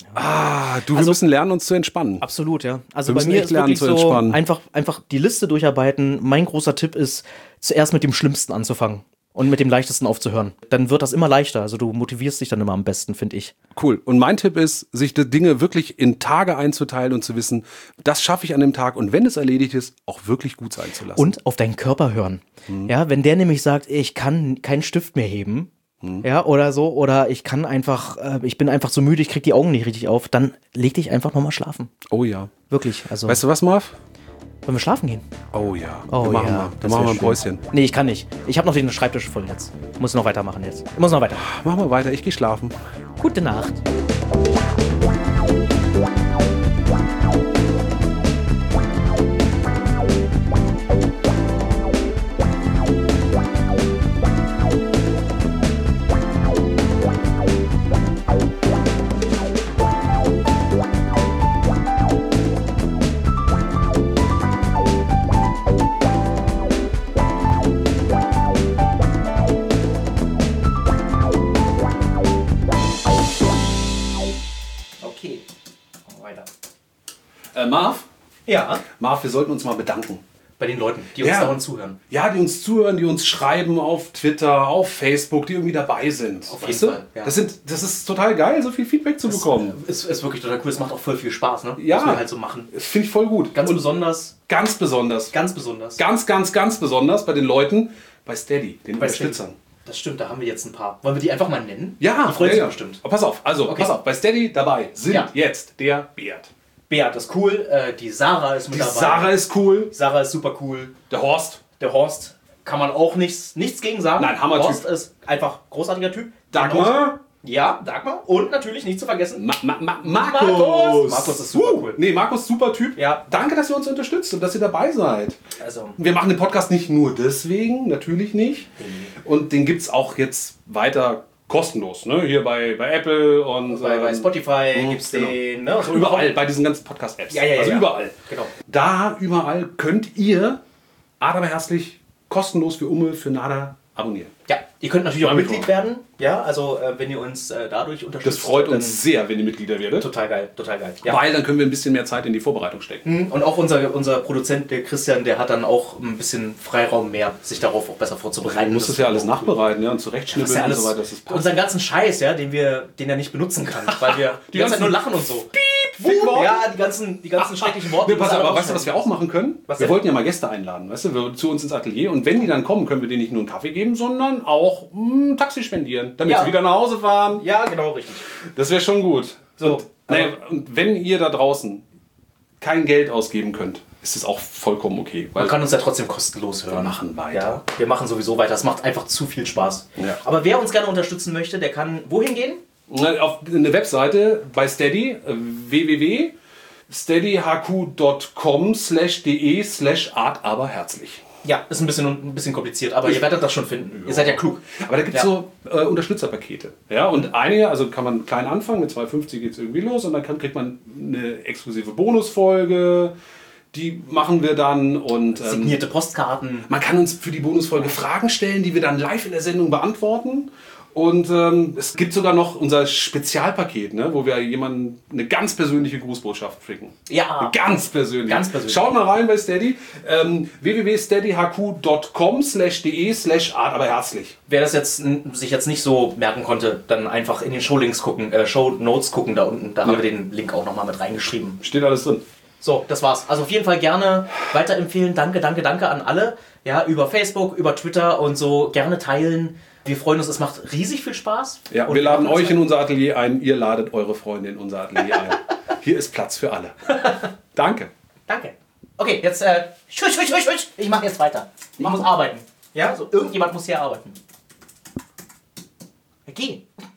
Wir müssen lernen, uns zu entspannen. Absolut, ja. Also Wir bei müssen mir echt ist lernen wirklich zu so entspannen. einfach die Liste durcharbeiten. Mein großer Tipp ist, zuerst mit dem Schlimmsten anzufangen und mit dem Leichtesten aufzuhören. Dann wird das immer leichter. Also du motivierst dich dann immer am besten, finde ich. Cool. Und mein Tipp ist, sich die Dinge wirklich in Tage einzuteilen und zu wissen, das schaffe ich an dem Tag und wenn es erledigt ist, auch wirklich gut sein zu lassen. Und auf deinen Körper hören. Ja, wenn der nämlich sagt, ich kann keinen Stift mehr heben, ja, oder so, oder ich kann einfach, ich bin einfach so müde, ich krieg die Augen nicht richtig auf, dann leg dich einfach nochmal schlafen. Oh ja. Wirklich. Also, Weißt du was, Marv? wollen wir schlafen gehen? Oh ja. Oh, Dann machen ja, wir. das Dann machen wär wir ein schön. Päuschen. Nee, ich kann nicht. Ich habe noch den Schreibtisch voll jetzt. Muss noch weitermachen jetzt. Ich muss noch weiter. Machen wir weiter. Ich gehe schlafen. Gute Nacht. Okay. Weiter. Marv? Ja. Marv, wir sollten uns mal bedanken. Bei den Leuten, die uns Ja. dauernd zuhören. Ja, die uns zuhören, die uns schreiben auf Twitter, auf Facebook, die irgendwie dabei sind. Auf jeden Weißt du? Fall, ja. Das ist total geil, so viel Feedback zu bekommen. Ist wirklich total cool. Es macht auch voll viel Spaß, ne? Ja. Was wir halt so machen. Das finde ich voll gut. Ganz Und besonders. ganz besonders. Ganz besonders. Ganz besonders bei den Leuten bei Steady, den Bei Unterstützern. Das stimmt, da haben wir jetzt ein paar. Wollen wir die einfach mal nennen? Ja, Die freuen sich ja. bestimmt. Aber pass auf, Okay. pass auf, bei Steady dabei sind Ja. jetzt der Beat. Beat ist cool, die Sarah ist mit Die dabei. Sarah ist cool, Sarah ist super cool. der Horst, Der Horst kann man auch nichts gegen sagen. Nein, Hammer-Typ. Horst ist einfach großartiger Typ. Dagmar, Ja, Dagmar. Und natürlich nicht zu vergessen. Markus. Markus ist super cool. Nee, Markus, super Typ. Ja. Danke, dass ihr uns unterstützt und dass ihr dabei seid. Also, Wir machen den Podcast nicht nur deswegen, natürlich nicht. Und den gibt es auch jetzt weiter kostenlos. Ne? Hier bei Apple und bei Spotify gibt es genau. den. Ne? Also überall, bei diesen ganzen Podcast-Apps. Ja, also ja. überall. Genau. Da überall könnt ihr Adam herzlich kostenlos für Umme, für Nada abonnieren. Ja, ihr könnt natürlich auch Mal Mitglied mitmachen. werden. Ja, also wenn ihr uns dadurch unterstützt. Das freut dann uns sehr, wenn ihr Mitglieder werdet. Total geil, total geil. Ja. Weil dann können wir ein bisschen mehr Zeit in die Vorbereitung stecken. Und auch unser Produzent, der Christian, der hat dann auch ein bisschen Freiraum mehr, sich darauf auch besser vorzubereiten. Du musst das ja alles nachbereiten, ja, und zurechtschnibbeln Das ist ja alles, und so weiter. Das ist passt. unseren ganzen Scheiß, ja, den er nicht benutzen kann, weil wir die ganze Zeit nur lachen und so. Fickworte. Ja, die ganzen schrecklichen Worte. Nee, pass müssen auf, alle aber weißt du, was wir auch machen können? Was Wir denn? wollten ja mal Gäste einladen, weißt du, zu uns ins Atelier. Und wenn die dann kommen, können wir denen nicht nur einen Kaffee geben, sondern auch ein Taxi spendieren, damit Ja. sie wieder nach Hause fahren. Ja, genau, richtig. Das wäre schon gut. So, Und wenn ihr da draußen kein Geld ausgeben könnt, ist es auch vollkommen okay. Weil man kann uns ja trotzdem kostenlos hören. wir machen weiter. Ja, wir machen sowieso weiter. Es macht einfach zu viel Spaß. Ja. Aber wer uns gerne unterstützen möchte, der kann wohin gehen? Auf eine Webseite bei Steady, www.steadyhq.com/de/artaberherzlich. Ja, ist ein bisschen kompliziert, aber ihr werdet das schon finden. Ihr seid ja klug. Aber da gibt es so Unterstützerpakete. Ja? Und einige, also kann man klein anfangen, mit 2,50 geht es irgendwie los und dann kriegt man eine exklusive Bonusfolge, die machen wir dann und Signierte Postkarten. man kann uns für die Bonusfolge Fragen stellen, die wir dann live in der Sendung beantworten. Und es gibt sogar noch unser Spezialpaket, ne, wo wir jemandem eine ganz persönliche Grußbotschaft schicken. Ja. Ganz persönlich. Ganz persönlich. Schaut mal rein bei Steady. www.steadyhq.com/de/artaberherzlich. Wer das sich jetzt nicht so merken konnte, dann einfach in den Showlinks gucken, Shownotes gucken da unten. Da haben wir den Link auch nochmal mit reingeschrieben. Steht alles drin. So, das war's. Also auf jeden Fall gerne weiterempfehlen. Danke an alle. Ja, über Facebook, über Twitter und so. Gerne teilen. Wir freuen uns, es macht riesig viel Spaß. Ja, Und wir laden machen euch das in unser Atelier ein, ihr ladet eure Freunde in unser Atelier ein. Hier ist Platz für alle. Danke. Danke. Okay, jetzt ich mache jetzt weiter. Ich muss arbeiten. Ja, so irgendjemand muss hier arbeiten. Geh.